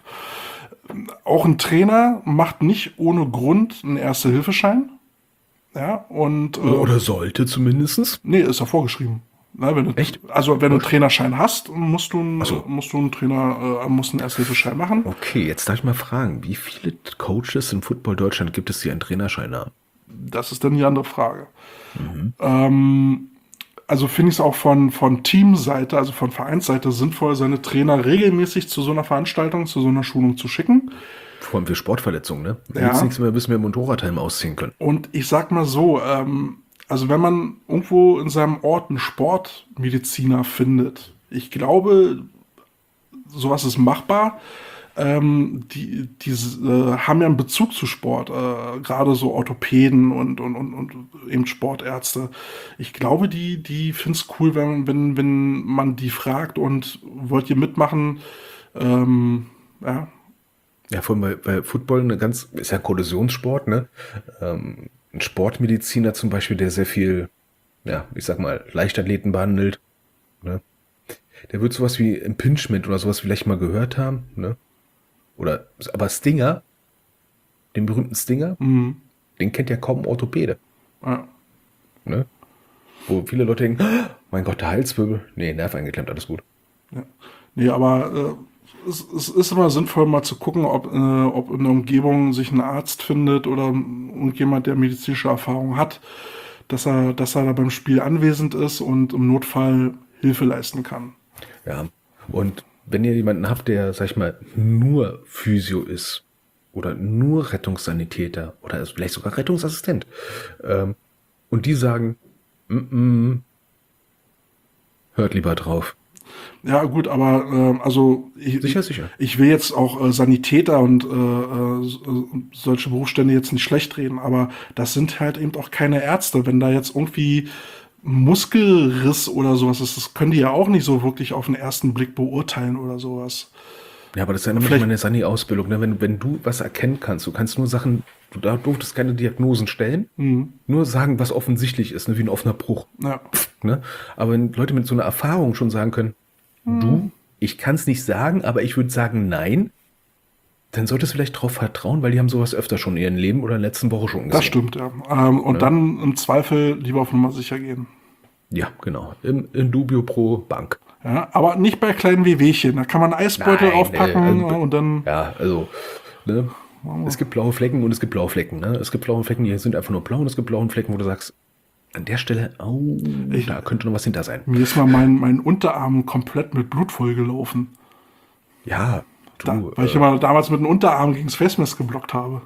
auch ein Trainer macht nicht ohne Grund einen Erste-Hilfe-Schein. Ja, und, äh, Oder sollte zumindest. Nee, ist ja vorgeschrieben. Na, wenn du, Echt? Also wenn du einen Trainerschein hast, musst du, einen, Ach so. musst du einen Trainer, äh, musst einen Erste-Hilfe-Schein machen. Okay, jetzt darf ich mal fragen, wie viele Coaches im Football Deutschland gibt es, die einen Trainerschein haben? Das ist dann die andere Frage. Mhm. Ähm, also finde ich es auch von, von Teamseite, also von Vereinsseite sinnvoll, seine Trainer regelmäßig zu so einer Veranstaltung, zu so einer Schulung zu schicken. Vor allem für Sportverletzungen, ne? Da Ja. gibt's nichts mehr, bis wir Motorradhelm ausziehen können. Und ich sag mal so, ähm, also wenn man irgendwo in seinem Ort einen Sportmediziner findet, ich glaube, sowas ist machbar. Ähm, die die äh, haben ja einen Bezug zu Sport, äh, gerade so Orthopäden und, und, und, und eben Sportärzte. Ich glaube, die, die finden es cool, wenn, wenn, wenn man die fragt und wollt ihr mitmachen? Ähm, ja. Ja, vor allem, weil, weil Football eine ganz, ist ja ein Kollisionssport, ne? Ähm, ein Sportmediziner zum Beispiel, der sehr viel, ja, ich sag mal, Leichtathleten behandelt, ne? Der wird sowas wie Impingement oder sowas vielleicht mal gehört haben, ne? Oder, aber Stinger, den berühmten Stinger, Mhm. den kennt ja kaum ein Orthopäde, Ja. ne? Wo viele Leute denken, oh, mein Gott, der Halswirbel, nee, Nerv eingeklemmt, alles gut. Ja. Nee, aber äh, es, es ist immer sinnvoll, mal zu gucken, ob, äh, ob in der Umgebung sich ein Arzt findet oder irgendjemand, der medizinische Erfahrung hat, dass er, dass er da beim Spiel anwesend ist und im Notfall Hilfe leisten kann. Ja, und wenn ihr jemanden habt, der, sag ich mal, nur Physio ist oder nur Rettungssanitäter oder ist vielleicht sogar Rettungsassistent ähm, und die sagen, mm -mm, hört lieber drauf. Ja, gut, aber äh, also ich, Sicher, sicher. ich will jetzt auch äh, Sanitäter und äh, äh, solche Berufsstände jetzt nicht schlecht reden, aber das sind halt eben auch keine Ärzte. Wenn da jetzt irgendwie Muskelriss oder sowas ist, das können die ja auch nicht so wirklich auf den ersten Blick beurteilen oder sowas. Ja, aber das ist ja nämlich Vielleicht- meine Sani-Ausbildung. Ne? Wenn, wenn du was erkennen kannst, du kannst nur Sachen, du da durftest keine Diagnosen stellen, Mhm. nur sagen, was offensichtlich ist, ne? Wie ein offener Bruch. Ja. Ne? Aber wenn Leute mit so einer Erfahrung schon sagen können, du, ich kann es nicht sagen, aber ich würde sagen nein, dann solltest du vielleicht drauf vertrauen, weil die haben sowas öfter schon in ihrem Leben oder in der letzten Woche schon gesehen. Das stimmt, ja. Ähm, und Ja. dann im Zweifel lieber auf Nummer sicher gehen. Ja, genau. In, in dubio pro Bank. Ja, aber nicht bei kleinen Wehwehchen. Da kann man einen Eisbeutel Nein, aufpacken äh, äh, und dann. Ja, also, ne? Es gibt blaue Flecken und es gibt blaue Flecken. Ne? Es gibt blaue Flecken, die sind einfach nur blau und es gibt blaue Flecken, wo du sagst, an der Stelle, oh, Ich- da könnte noch was hinter sein. Mir ist mal mein, mein Unterarm komplett mit Blut vollgelaufen. Ja, du, Da, weil ich äh, immer damals mit dem Unterarm gegen das Facemask geblockt habe.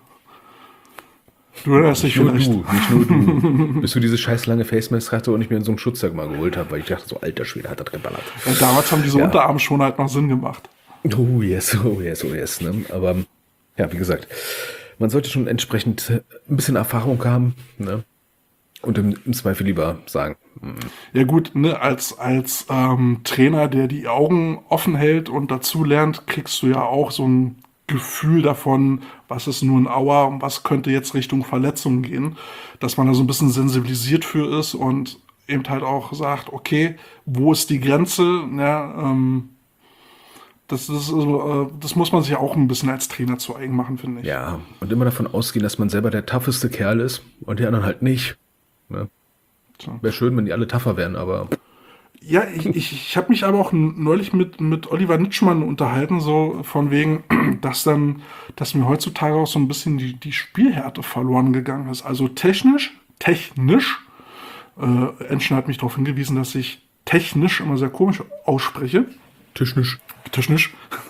Du erinnerst dich nur vielleicht. du, nicht nur du. Bis du diese scheiß lange Facemask hatte und ich mir in so einem Schutzsack mal geholt habe, weil ich dachte, so alter Schwede hat das geballert. Ja, damals haben diese Ja. Unterarmschoner halt noch Sinn gemacht. Oh yes, oh yes, oh yes. Ne? Aber ja, wie gesagt, man sollte schon entsprechend äh, ein bisschen Erfahrung haben, ne? Und im, im Zweifel lieber sagen, hm, Ja gut, ne, als, als ähm, Trainer, der die Augen offen hält und dazu lernt, kriegst du ja auch so ein Gefühl davon, was ist nur ein Auer und was könnte jetzt Richtung Verletzung gehen, dass man da so ein bisschen sensibilisiert für ist und eben halt auch sagt, okay, wo ist die Grenze? Ja, ähm, das, ist, äh, das muss man sich auch ein bisschen als Trainer zu eigen machen, finde ich. ja, und immer davon ausgehen, dass man selber der tougheste Kerl ist und die anderen halt nicht. Ne? So. Wäre schön, wenn die alle tougher wären, aber Ja, ich, ich, ich habe mich aber auch neulich mit, mit Oliver Nitschmann unterhalten, so von wegen, dass dann, dass mir heutzutage auch so ein bisschen die, die Spielhärte verloren gegangen ist. Also technisch, technisch, äh, Enschen hat mich darauf hingewiesen, dass ich technisch immer sehr komisch ausspreche. technisch. Technisch.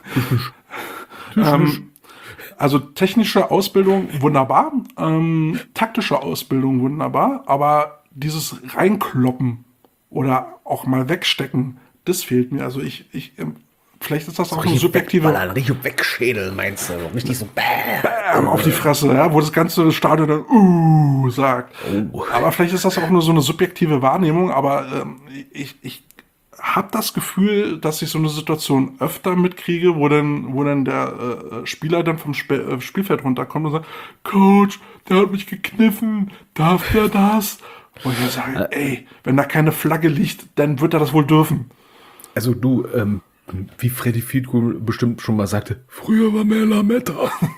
ähm, also technische Ausbildung wunderbar, ähm, taktische Ausbildung wunderbar, aber dieses Reinkloppen oder auch mal wegstecken, Das fehlt mir. Also ich, ich, ähm, vielleicht ist das auch eine Richtig subjektive wegballern, richtig wegschädeln, meinst du? Richtig so bäh. Bam auf die Fresse, ja, wo das ganze Stadion dann uh sagt. Oh. Aber vielleicht ist das auch nur so eine subjektive Wahrnehmung, aber ähm, ich, ich habe das Gefühl, dass ich so eine Situation öfter mitkriege, wo dann, wo dann der äh, Spieler dann vom Sp äh, Spielfeld runterkommt und sagt, Coach, der hat mich gekniffen, darf der das? Und ich sage, ey, wenn da keine Flagge liegt, dann wird er das wohl dürfen. Also du, ähm, wie Freddy Fiedko bestimmt schon mal sagte, früher war mehr Lametta.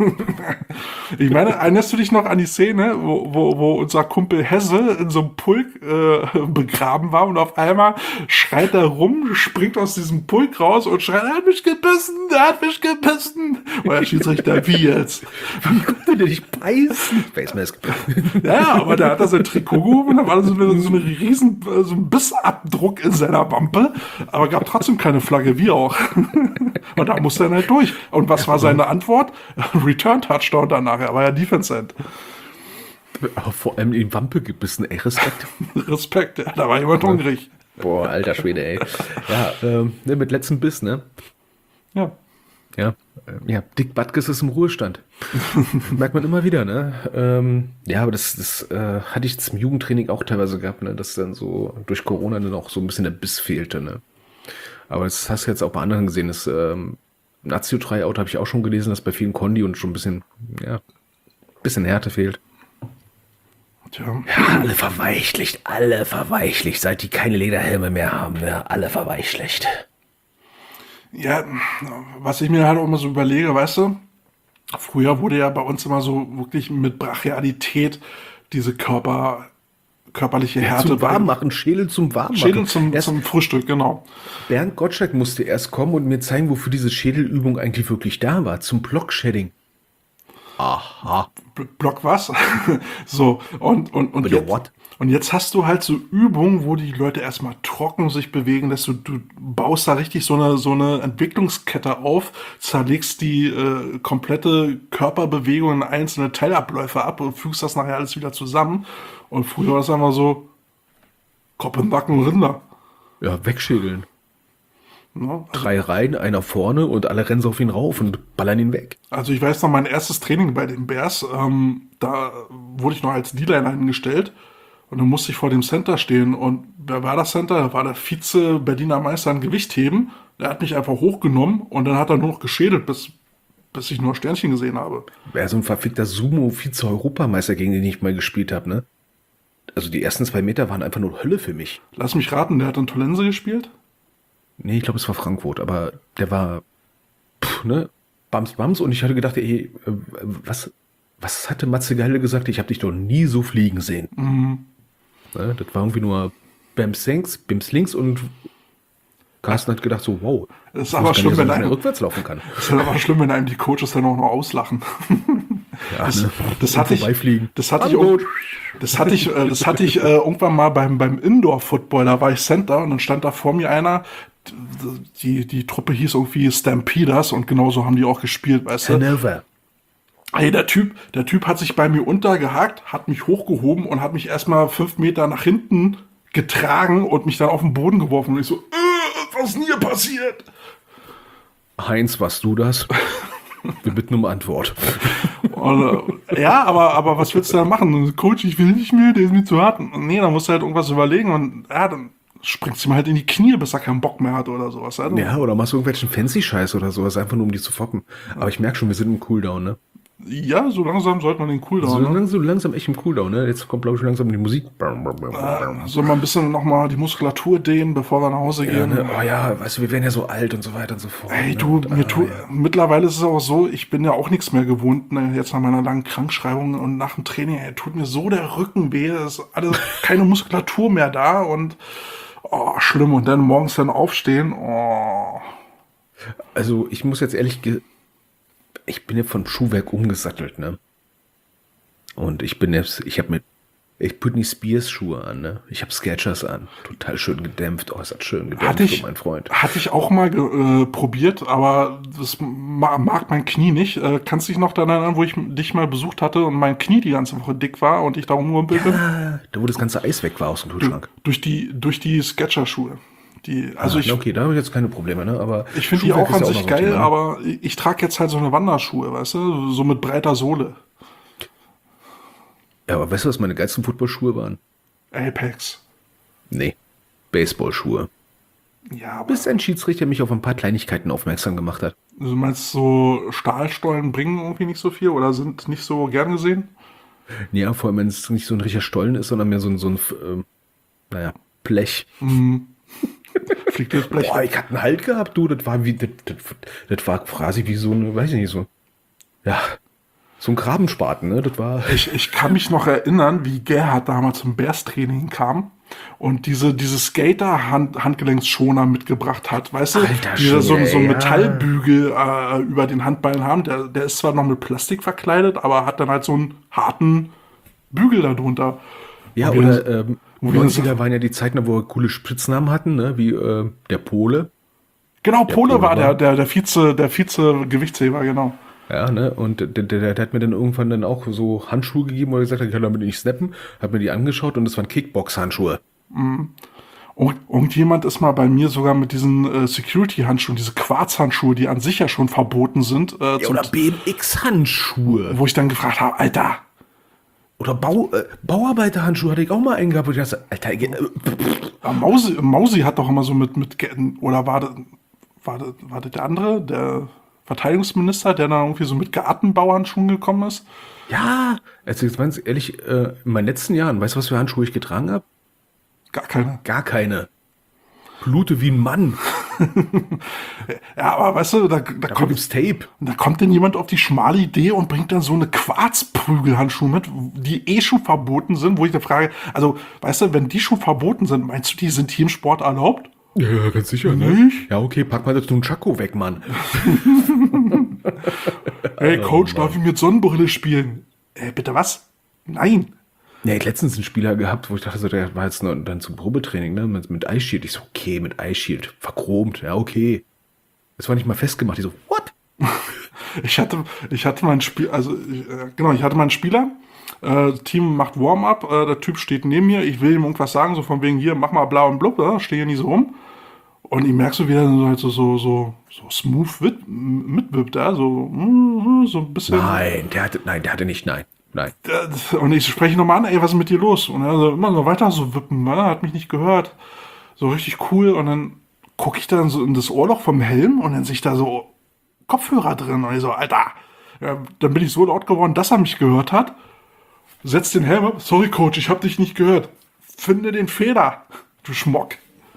Ich meine, erinnerst du dich noch an die Szene, wo, wo, wo unser Kumpel Hesse in so einem Pulk äh, begraben war und auf einmal schreit er rum, springt aus diesem Pulk raus und schreit, er hat mich gebissen, er hat mich gebissen. Und der Schiedsrichter, wie jetzt? Wie konnte der dich beißen? Face Mask. Ja, aber da hat er sein Trikot gehoben und da war so eine, so eine riesen, so ein Bissabdruck in seiner Wampe, aber gab trotzdem keine Flagge, wie auch. Und da musste er halt durch. Und was war seine Antwort? Return Touchdown danach. Er war ja Defense End. Aber vor allem in die Wampe gebissen, ey, Respekt. Respekt, ja, da war jemand hungrig. Boah, alter Schwede, ey. Ja, ähm, ne, mit letztem Biss, ne? Ja. Ja, äh, ja, Dick Butkus ist im Ruhestand. Merkt man immer wieder, ne? Ähm, ja, aber das, das äh, hatte ich jetzt im Jugendtraining auch teilweise gehabt, ne? Dass dann so durch Corona dann auch so ein bisschen der Biss fehlte, ne? Aber das hast du jetzt auch bei anderen gesehen. Das ähm, Nazio-Tryout habe ich auch schon gelesen, dass bei vielen Kondi und schon ein bisschen, ja, bisschen Härte fehlt. Tja. Ja, alle verweichlicht, alle verweichlicht, seit die keine Lederhelme mehr haben, ne? Alle verweichlicht. Ja, was ich mir halt auch immer so überlege, weißt du, früher wurde ja bei uns immer so wirklich mit Brachialität diese Körper, körperliche Härte. Zum Warmmachen, Schädel zum Warmmachen. Schädel zum, Erst zum Frühstück, genau. Bernd Gottschalk musste erst kommen und mir zeigen, wofür diese Schädelübung eigentlich wirklich da war. Zum Block-Shedding. Aha. B- Block was? So, und, und, und, Bitte jetzt, what? und jetzt hast du halt so Übungen, wo die Leute erstmal trocken sich bewegen, dass du, du baust da richtig so eine, so eine Entwicklungskette auf, zerlegst die äh, komplette Körperbewegung in einzelne Teilabläufe ab und fügst das nachher alles wieder zusammen. Und früher war es einfach so Kopf im Nacken, Rinder. Ja, wegschädeln. Ne? Drei Reihen, einer vorne und alle rennen so auf ihn rauf und ballern ihn weg. Also ich weiß noch, mein erstes Training bei den Bears, ähm, da wurde ich noch als D-Liner hingestellt und dann musste ich vor dem Center stehen und wer war das Center? Da war der Vize-Berliner Meister in Gewichtheben. Der hat mich einfach hochgenommen und dann hat er nur noch geschädelt, bis, bis ich nur Sternchen gesehen habe. Wäre so ein verfickter Sumo-Vize-Europameister, gegen den ich mal gespielt habe, ne? Also die ersten zwei Meter waren einfach nur Hölle für mich. Lass mich raten, der hat in Tollense gespielt? Nee, ich glaube, es war Frankfurt, aber der war, pff, ne, Bams, Bams. Und ich hatte gedacht, ey, äh, was, was hatte Matze Geile gesagt? Ich habe dich doch nie so fliegen sehen. Mhm. Ne, das war irgendwie nur Bams links, Bims links und Carsten hat gedacht so, wow. Das ist ich aber wusste schlimm, gar nicht, wenn dass man einem, rückwärts laufen kann. das ist aber schlimm, wenn einem die Coaches dann auch noch auslachen. Ja, Das, ne? das Und hatte ich, vorbeifliegen. das hatte ich, auch- das hatte ich, äh, das hatte ich äh, irgendwann mal beim, beim Indoor-Football, da war ich Center und dann stand da vor mir einer, die, die Truppe hieß irgendwie Stampeders und genauso haben die auch gespielt, weißt du? Hannover. Ey, der Typ, der Typ hat sich bei mir untergehakt, hat mich hochgehoben und hat mich erstmal fünf Meter nach hinten getragen und mich dann auf den Boden geworfen und ich so, äh, was ist denn hier passiert? Heinz, warst du das? Wir bitten um Antwort. Und, äh, ja, aber, aber was willst du da machen? Coach, ich will nicht mehr, der ist mir zu hart. Nee, dann musst du halt irgendwas überlegen und ja, dann springst du ihm halt in die Knie, bis er keinen Bock mehr hat oder sowas. Ja, Ja, oder machst du irgendwelchen Fancy-Scheiß oder sowas, einfach nur um die zu foppen. Aber ich merke schon, wir sind im Cooldown, ne? ja, so langsam sollte man den So, Cooldown. ne? langsam, so langsam echt im Cooldown, ne? Jetzt kommt, glaube ich, langsam die Musik. Soll man ein bisschen nochmal die Muskulatur dehnen, bevor wir nach Hause Ja, gehen. ne? Oh ja, weißt du, wir werden ja so alt und so weiter und so fort. Ey, ne? du, Und, mir ah, tu, ja. mittlerweile ist es auch so, ich bin ja auch nichts mehr gewohnt, ne, jetzt nach meiner langen Krankschreibung und nach dem Training, ey, tut mir so der Rücken weh, es ist alles keine Muskulatur mehr da und oh, schlimm. Und dann morgens dann aufstehen, oh. Also, ich muss jetzt ehrlich, ge ich bin ja von Schuhwerk umgesattelt, ne? Und ich bin jetzt, ich habe mit, ich Britney Spears Schuhe an, ne? Ich habe Skechers an. Total schön gedämpft. Oh, es hat schön gedämpft, Hatte ich, so mein Freund. hatte ich auch mal ge- äh, probiert, aber das ma mag mein Knie nicht. Äh, kannst du dich noch daran erinnern, wo ich dich mal besucht hatte und mein Knie die ganze Woche dick war und ich da rumgerumpelt bin? Ah, da wo das ganze Eis weg war aus dem Kühlschrank. Durch die, durch die Sketcher-Schuhe. Die, also Ah, ich, okay, da habe ich jetzt keine Probleme, ne? Aber ich finde die Schuhwerk auch ist an ja sich noch so ein geil, Thema, ne? aber ich, ich trage jetzt halt so eine Wanderschuhe, weißt du, so mit breiter Sohle. Ja, aber weißt du, was meine geilsten Footballschuhe waren? Apex. Nee, Baseballschuhe. Ja, aber Bis ein Schiedsrichter mich auf ein paar Kleinigkeiten aufmerksam gemacht hat. du meinst so Stahlstollen bringen irgendwie nicht so viel oder sind nicht so gern gesehen? Ja, vor allem, wenn es nicht so ein richtiger Stollen ist, sondern mehr so ein, so ein ähm, naja, Blech. Fliegt das Blech Boah, weg. ich hatte einen Halt gehabt, du, das war wie, das, das, das war quasi wie so eine, weiß ich nicht, so, ja, so ein Grabenspaten, ne, das war, Ich, ich kann mich noch erinnern, wie Gerhard damals zum Bears-Training kam und diese, diese Skater-Handgelenksschoner mitgebracht hat. Weißt du, Alter die so, so Schwede, einen ja. Metallbügel äh, über den Handballen haben. Der, der ist zwar noch mit Plastik verkleidet, aber hat dann halt so einen harten Bügel darunter. ja, Und wir- oder, ähm, und wir- neunziger waren ja die Zeiten, wo wir coole Spitznamen hatten, ne, wie, äh, der Pole, Genau, Pole Pole war der, war- der, der Vize, der Vize-Gewichtsheber, genau. ja, ne, und der, der, der hat mir dann irgendwann dann auch so Handschuhe gegeben, wo er gesagt hat, ich kann damit nicht snappen, hat mir die angeschaut und das waren Kickbox-Handschuhe. Und irgendjemand ist mal bei mir sogar mit diesen äh, Security-Handschuhen, diese Quarzhandschuhe, die an sich ja schon verboten sind, äh, Ja, zum, oder B M X-Handschuhe. wo ich dann gefragt habe, Alter, Oder Bau, äh, Bauarbeiterhandschuhe hatte ich auch mal eingehabt, wo ich dachte, Alter, äh, äh, Mausi, Mausi hat doch immer so mit, mit Ge- oder war das, war, das, war das der andere, der Verteidigungsminister, der da irgendwie so mit gearteten Bauhandschuhen gekommen ist? ja, also jetzt ganz ehrlich, äh, in meinen letzten Jahren, weißt du, was für Handschuhe ich getragen habe? Gar keine. Gar keine. Blute wie ein Mann. Ja, aber weißt du, da, da, Da kommt, gibt's Tape. da kommt denn jemand auf die schmale Idee und bringt dann so eine Quarzprügelhandschuhe mit, die eh schon verboten sind, wo ich da frage, also, weißt du, wenn die schon verboten sind, meinst du, die sind hier im Sport erlaubt? Ja, ganz sicher, Nicht? Ja, okay, pack mal das Nunchaku weg, Mann. Hey, Coach, darf ich mit Sonnenbrille spielen? Äh, bitte was? Nein. Ja, ich hab letztens einen Spieler gehabt, wo ich dachte, so, der war jetzt noch dann zum Probetraining, ne, mit, mit Ice Shield. Ich so, okay, mit Ice Shield, verchromt, ja, okay. Das war nicht mal festgemacht. Ich so, what? Ich hatte, ich hatte meinen Spiel, also ich, äh, genau, ich hatte meinen Spieler. Äh, Team macht Warm-up, äh, der Typ steht neben mir, ich will ihm irgendwas sagen, so von wegen hier, mach mal blau und blub, äh, stehe hier nicht so rum. Und ich merke so, wie er so, halt so, so, so, so smooth wit, mitwippt, ja, so, mm, so ein bisschen. Nein, der hatte, nein, der hatte nicht, nein, nein. Äh, Und ich spreche nochmal an, ey, was ist mit dir los? Und er so immer so weiter so wippen, ne? Hat mich nicht gehört. So richtig cool. Und dann gucke ich dann so in das Ohrloch vom Helm und dann sehe ich da so Kopfhörer drin. Und ich so, Alter. Ja, dann bin ich so laut geworden, dass er mich gehört hat. Setz den Helm ab. Sorry, Coach, ich habe dich nicht gehört. Finde den Fehler, du Schmock.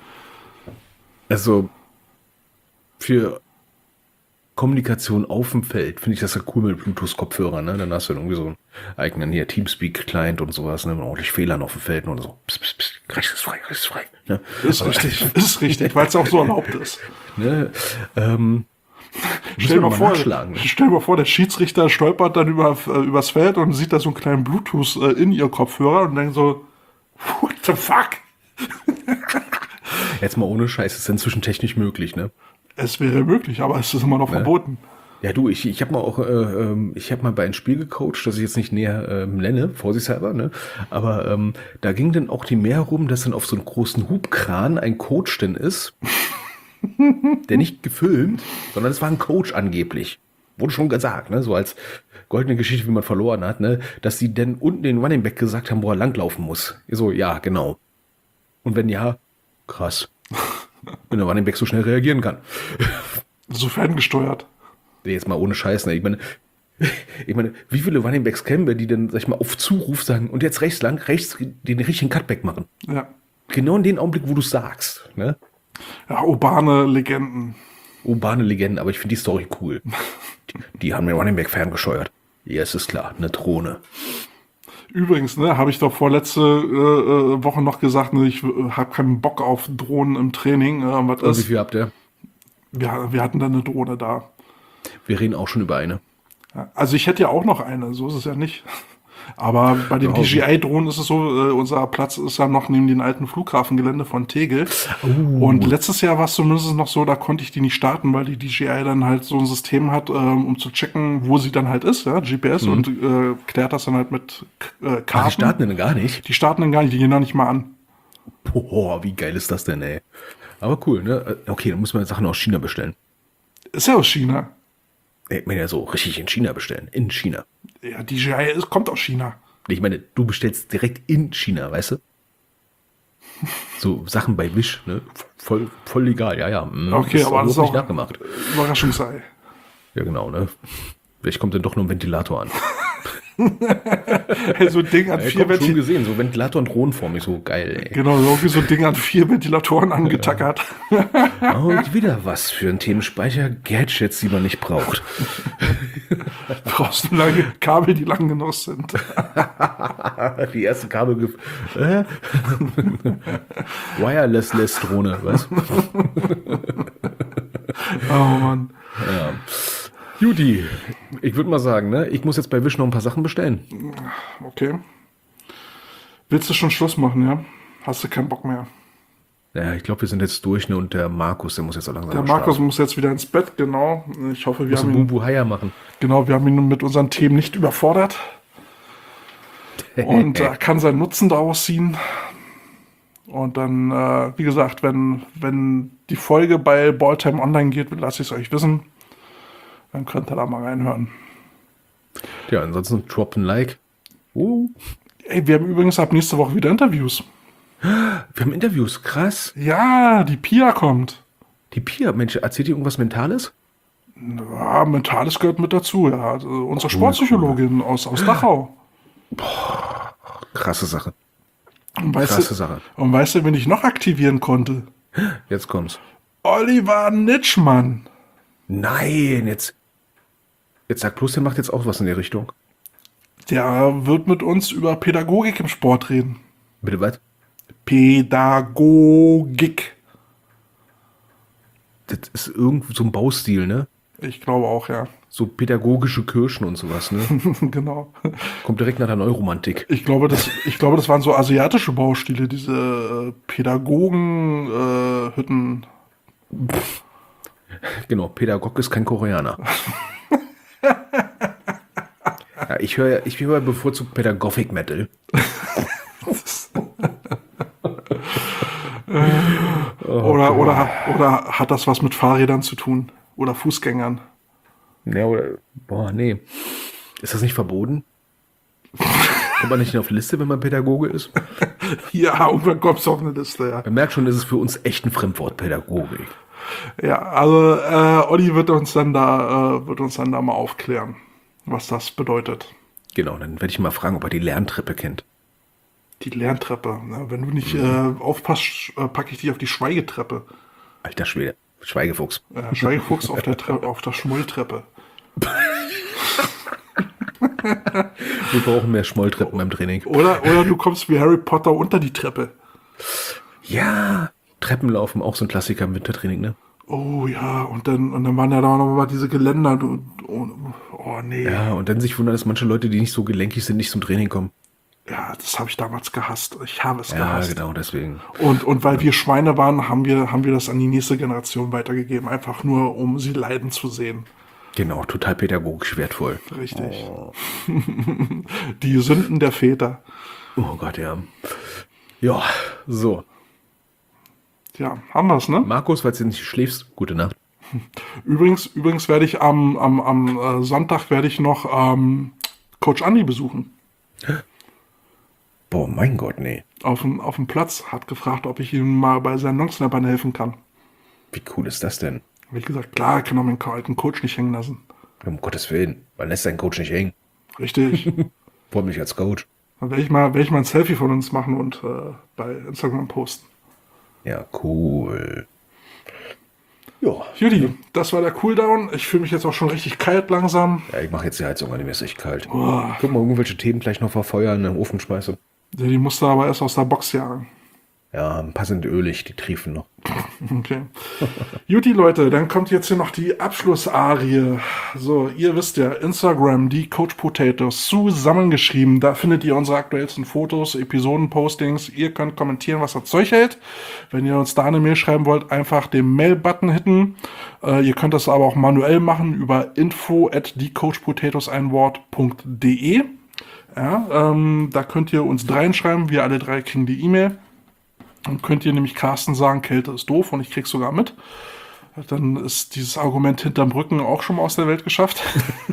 Also, für Kommunikation auf dem Feld finde ich das ja cool mit Bluetooth-Kopfhörern, ne? Dann hast du dann irgendwie so einen eigenen hier Teamspeak-Client und sowas, ne? Mit ordentlich Fehlern auf dem Feld und so. Psst, psst, psst, rechts ist frei, rechts ist frei. Ne? Ist richtig, ist richtig, weil es auch so erlaubt ist. Ne? Ähm, Stell dir mal, mal vor, nachschlagen, ne? stell dir mal vor, der Schiedsrichter stolpert dann über, äh, übers Feld und sieht da so einen kleinen Bluetooth äh, in ihr Kopfhörer und denkt so, what the fuck? Jetzt mal ohne Scheiß, ist inzwischen technisch möglich, ne? Es wäre möglich, aber es ist immer noch verboten. Ja, du, ich, ich habe mal auch, äh, ähm, ich habe mal bei einem Spiel gecoacht, das ich jetzt nicht näher ähm, nenne, vorsichtshalber, ne? Aber ähm, da ging dann auch die mehr rum, dass dann auf so einem großen Hubkran ein Coach denn ist, der nicht gefilmt, sondern es war ein Coach angeblich. Wurde schon gesagt, ne? So als goldene Geschichte, wie man verloren hat, ne? Dass die dann unten den Running Back gesagt haben, wo er langlaufen muss. Ich so, ja, genau. Und wenn ja, krass. Wenn der Running Back so schnell reagieren kann. So ferngesteuert. Jetzt mal ohne Scheiß, ne? Ich meine, ich meine, wie viele Running Backs kennen wir, die dann, sag ich mal, auf Zuruf sagen und jetzt rechts lang, rechts den richtigen Cutback machen? Ja. Genau in dem Augenblick, wo du es sagst, ne? Ja, urbane Legenden. Urbane Legenden, aber ich finde die Story cool. Die, die haben den Running Back ferngesteuert. Ja, es ist klar, eine Drohne. Übrigens, ne, habe ich doch vorletzte äh, Woche noch gesagt, ne, ich äh, habe keinen Bock auf Drohnen im Training. Äh, was Und wie ist? viel habt ihr? Wir, wir hatten da eine Drohne da. Wir reden auch schon über eine. Ja, also ich hätte ja auch noch eine, so ist es ja nicht. Aber bei den Ja, D J I-Drohnen ist es so, äh, unser Platz ist ja noch neben dem alten Flughafengelände von Tegel. Und letztes Jahr war es zumindest noch so, da konnte ich die nicht starten, weil die D J I dann halt so ein System hat, ähm, um zu checken, wo sie dann halt ist, ja, G P S, und äh, klärt das dann halt mit äh, Ach, die Karten. starten denn gar nicht? Die starten dann gar nicht, die gehen da nicht mal an. Boah, wie geil ist das denn, ey? Aber cool, ne? Okay, dann muss man Sachen aus China bestellen. Ist ja aus China. Ich meine ja so richtig in China bestellen. In China. Ja, D J I ist, kommt aus China. Ich meine, du bestellst direkt in China, weißt du? So Sachen bei Wish, ne? Voll, voll legal, ja, ja. Mhm. Okay, aber das ist nicht auch nachgemacht. Überraschungsei. Ja, genau, ne? Vielleicht kommt dann doch nur ein Ventilator an. Hey, so ein Ding an Ja, vier schon Ventilatoren. gesehen, so Ventilator und Drohnenformig, so geil, ey. Genau, irgendwie so ein Ding an vier Ventilatoren angetackert. Und wieder was für ein Themenspeicher, Gadgets, die man nicht braucht. Brauchst du lange Kabel, die lang genug sind. Die erste Kabel... Äh? Wireless-Less-Drohne, was? Oh Mann. Ja. Judy, ich würde mal sagen, ne? Ich muss jetzt bei Wish noch ein paar Sachen bestellen. Okay. Willst du schon Schluss machen, ja? Hast du keinen Bock mehr? Ja, ich glaube, wir sind jetzt durch, ne? Und der Markus, der muss jetzt auch langsam Der mal Markus schlafen. muss jetzt wieder ins Bett, genau. Ich hoffe, wir Muss haben ein ihn, Bubu Haier machen. genau, wir haben ihn mit unseren Themen nicht überfordert. Und er kann seinen Nutzen daraus ziehen. Und dann, äh, wie gesagt, wenn, wenn die Folge bei Balltime online geht, lasse ich es euch wissen. Dann könnt ihr da mal reinhören. Ja, ansonsten drop ein Like. Uh, Ey, wir haben übrigens ab nächste Woche wieder Interviews. wir haben Interviews, krass. Ja, die Pia kommt. Die Pia, Mensch, erzählt ihr irgendwas Mentales? Ja, Mentales gehört mit dazu, ja. Also unsere Sportpsychologin aus, aus Dachau. Krasse Sache. Und weißt, Krasse du, Sache. und weißt du, wen ich noch aktivieren konnte? Jetzt kommt's. Oliver Nitschmann. Nein, jetzt. Jetzt sagt bloß, der macht jetzt auch was in der Richtung. Der wird mit uns über Pädagogik im Sport reden. Bitte was? Pädagogik. Das ist irgendwie so ein Baustil, ne? Ich glaube auch, ja. So pädagogische Kirschen und sowas, ne? Genau. Kommt direkt nach der Neuromantik. Ich glaube, das, ich glaube, das waren so asiatische Baustile, diese äh, Pädagogen-Hütten. Genau, Pädagog ist kein Koreaner. Ja, ich höre ich höre bevorzugt Pädagogik Metal. oder, oder, oder hat das was mit Fahrrädern zu tun? Oder Fußgängern? Ja, oder. Boah, nee. Ist das nicht verboten? Kommt man nicht auf die Liste, wenn man Pädagoge ist? Ja, irgendwann kommt es auf eine Liste, ja. Man merkt schon, das ist für uns echt ein Fremdwort, Pädagogik. Ja, also äh, Olli wird uns dann da, äh, wird uns dann da mal aufklären, was das bedeutet. Genau, dann werde ich mal fragen, ob er die Lerntreppe kennt. Die Lerntreppe. Ne? Wenn du nicht äh, aufpasst, äh, packe ich dich auf die Schweigetreppe. Alter Schwede, Schweigefuchs. Äh, Schweigefuchs auf der Tre auf der Schmolltreppe. Wir brauchen mehr Schmolltreppen beim Training. Oder, oder du kommst wie Harry Potter unter die Treppe. Ja, Treppenlaufen, auch so ein Klassiker im Wintertraining, ne? Oh ja, und dann, und dann waren ja da noch mal diese Geländer. Du, oh, oh nee. Ja, Ja, und dann sich wundern, dass manche Leute, die nicht so gelenkig sind, nicht zum Training kommen. das habe ich damals gehasst. Ich habe es Ja, gehasst. genau, deswegen. Und, und weil wir Schweine waren, haben wir, haben wir das an die nächste Generation weitergegeben. Einfach nur, um sie leiden zu sehen. Genau, total pädagogisch wertvoll. Richtig. Die Sünden der Väter. Oh Gott, ja. Ja, so. Ja, haben wir's, ne? Markus, falls du nicht schläfst, gute Nacht. Übrigens, übrigens werde ich am, am, am äh, Sonntag werde ich noch ähm, Coach Andi besuchen. Boah, mein Gott, nee. Auf dem, auf dem Platz. Hat gefragt, ob ich ihm mal bei seinen Longsnappern helfen kann. Wie cool ist das denn? Habe ich gesagt, klar, ich kann doch meinen alten Coach nicht hängen lassen. Um Gottes Willen, man lässt seinen Coach nicht hängen. Richtig. Vor allem nicht als Coach. Dann werde ich, mal, werde ich mal ein Selfie von uns machen und äh, bei Instagram posten. Ja, cool. Ja, Judy, das war der Cooldown. Ich fühle mich jetzt auch schon richtig kalt langsam. ja ich mache jetzt die Heizung an, mir ist echt kalt. Oh. Guck mal, irgendwelche Themen gleich noch verfeuern, in den Ofen schmeißen. Ja, die musste aber erst aus der Box jagen. Ja, ein paar sind ölig, die triefen noch. Okay. Juti, Leute, dann kommt jetzt hier noch die Abschlussarie. So, ihr wisst ja, Instagram, die Coach Potatoes, zusammengeschrieben. Da findet ihr unsere aktuellsten Fotos, Episoden-Postings. Ihr könnt kommentieren, was das Zeug hält. Wenn ihr uns da eine Mail schreiben wollt, einfach den Mail-Button hitten. Äh, ihr könnt das aber auch manuell machen über info at diecoachpotatoes ein Wort.de. Ja, ähm, da könnt ihr uns dreien schreiben. Wir alle drei kriegen die E-Mail. Dann könnt ihr nämlich Carsten sagen, Kälte ist doof und ich krieg's sogar mit. Dann ist dieses Argument hinterm Rücken auch schon mal aus der Welt geschafft.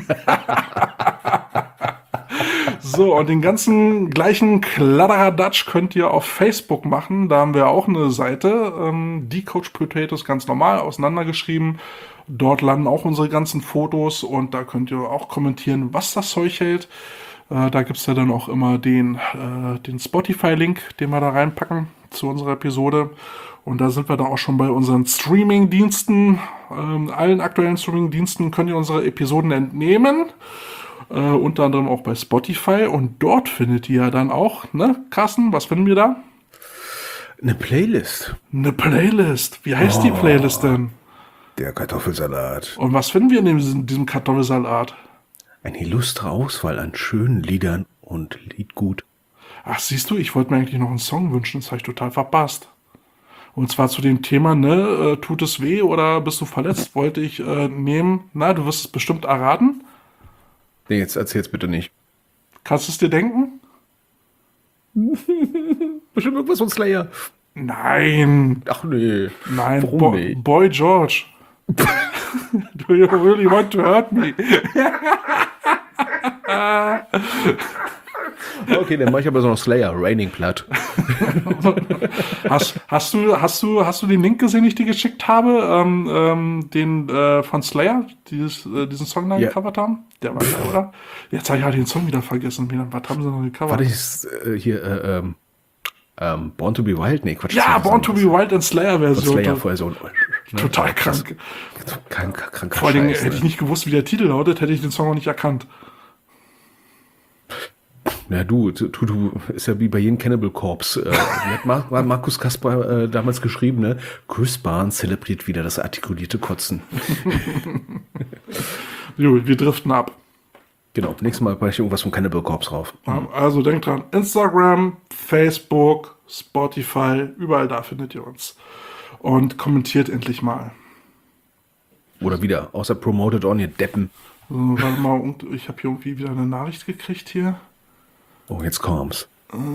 So, und den ganzen gleichen Kladderadatsch könnt ihr auf Facebook machen. Da haben wir auch eine Seite, ähm, die Coach Potatoes, ganz normal auseinandergeschrieben. Dort landen auch unsere ganzen Fotos und da könnt ihr auch kommentieren, was das Zeug hält. Äh, da gibt's ja dann auch immer den, äh, den Spotify-Link, den wir da reinpacken zu unserer Episode. Und da sind wir da auch schon bei unseren Streaming-Diensten. Ähm, allen aktuellen Streaming-Diensten könnt ihr unsere Episoden entnehmen. Äh, unter anderem auch bei Spotify. Und dort findet ihr ja dann auch, ne, Carsten, was finden wir da? Eine Playlist. Eine Playlist. Wie heißt Oh. die Playlist denn? Der Kartoffelsalat. Und was finden wir in diesem, diesem Kartoffelsalat? Eine illustre Auswahl an schönen Liedern und Liedgut. Ach, siehst du, ich wollte mir eigentlich noch einen Song wünschen. Das habe ich total verpasst. Und zwar zu dem Thema, ne, äh, tut es weh oder bist du verletzt, wollte ich äh, nehmen. Na, du wirst es bestimmt erraten. Nee, jetzt erzähl's bitte nicht. Kannst du es dir denken? Bestimmt irgendwas von Slayer. Nein, Ach nee. nein, Warum Bo nicht? Boy George. Do you really want to hurt me? Okay, dann mach ich aber so noch Slayer, Raining Blood. Hast, hast, du, hast, du, hast du den Link gesehen, den ich dir geschickt habe? Ähm, ähm, den äh, von Slayer, dieses, äh, diesen Song da Ja. gecovert haben? Der war geil, oder? Jetzt habe ich halt den Song wieder vergessen. Wie- Was haben sie noch gecovert? Warte, ist äh, hier, äh, ähm, ähm, Born to be Wild? Nee, Quatsch. das Ja, ist Born to be anderes. Wild and Slayer-Version. Slayer vorher so. Total krank. Krank, kranker Vor allem Scheiß, hätte ich ne? nicht gewusst, wie der Titel lautet, hätte ich den Song auch nicht erkannt. Na du, du, du, ist ja wie bei jedem Cannibal Corpse. Äh, wie hat Mar Mar Markus Kasper äh, damals geschrieben, ne? Chris Barnes zelebriert wieder das artikulierte Kotzen. Jo, wir driften ab. Genau, nächstes Mal mache ich irgendwas von Cannibal Corpse drauf. Also denkt dran, Instagram, Facebook, Spotify, überall da findet ihr uns. Und kommentiert endlich mal. Oder wieder, außer Promoted On, ihr Deppen. So, warte mal, und ich habe hier irgendwie wieder eine Nachricht gekriegt hier. Oh, jetzt kommt's.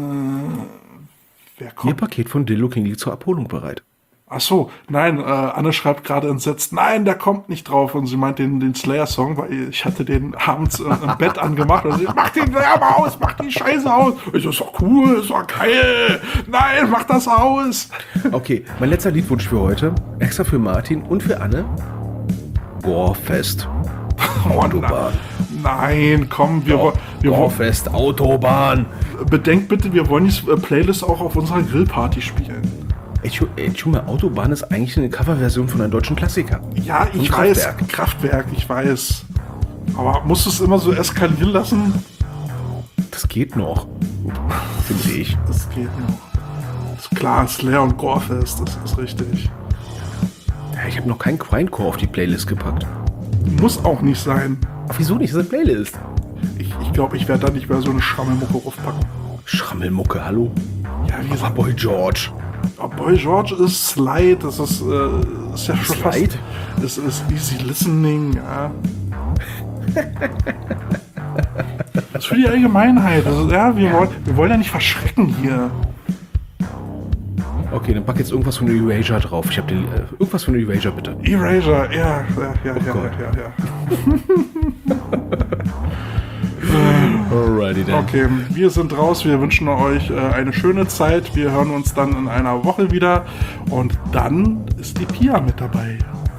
Wer Ihr kommt? Paket von Dillo King liegt zur Abholung bereit. Ach so, nein, äh, Anne schreibt gerade entsetzt, nein, der kommt nicht drauf. Und sie meint den, den Slayer-Song, weil ich hatte den abends äh, im Bett angemacht. Und sie, mach den Lärm aus, mach die Scheiße aus. Ich so, ist doch cool, ist doch geil. Nein, mach das aus. Okay, mein letzter Liedwunsch für heute, extra für Martin und für Anne. Gorefest. Oh, Autobahn. nein, komm, wir, wo- wir wollen, Gorefest, Autobahn. bedenkt bitte, wir wollen die äh, Playlist auch auf unserer Grillparty spielen. Entschuldigung, Autobahn ist eigentlich eine Coverversion von einem deutschen Klassiker. Ja, ich Von weiß, Kraftwerk. Kraftwerk, ich weiß. Aber musst du es immer so eskalieren lassen? Das geht noch, finde ich. Das geht noch. Ist klar, Slayer und Gorefest, das ist richtig. Ja, ich habe noch keinen Grindcore auf die Playlist gepackt. Muss auch nicht sein. Ach, wieso nicht? Das ist eine Playlist. Ich ich, glaube, ich werde da nicht mehr so eine Schrammelmucke draufpacken. Schrammelmucke, hallo? Ja, wie Aber gesagt, Boy George. oh, Boy George ist Slide, das ist, äh, ist ja schon Slide? fast... Es ist easy listening, ja. Das ist für die Allgemeinheit. Also, ja, wir, Wollen, wir wollen ja nicht verschrecken hier. Okay, dann pack jetzt irgendwas von Erasure drauf. Ich habe den. Äh, irgendwas von Erasure, bitte. Erasure, ja, ja, ja, ja, Gott. ja, ja, ja. Alrighty then. Okay, wir sind raus. Wir wünschen euch äh, eine schöne Zeit. Wir hören uns dann in einer Woche wieder. Und dann ist die Pia mit dabei.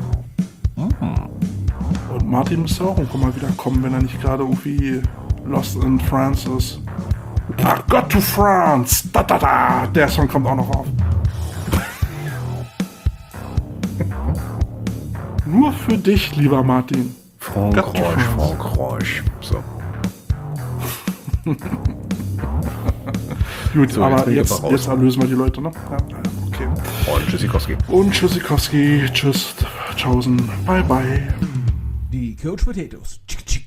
Und Martin müsste auch irgendwann mal wieder kommen, wenn er nicht gerade irgendwie Lost in France ist. Ach Gott, to France! Da, da, da! Der Song kommt auch noch auf. Nur für dich, lieber Martin. Frankreich, Got you. Frankreich. So. Gut, So, aber jetzt bin ich jetzt, aber raus. jetzt erlösen wir die Leute, ne? Ja, okay. Und Tschüssikowski. Und Tschüssikowski, tschüss, tschaußen, bye bye. Die Coach Potatoes. Tschick, tschick.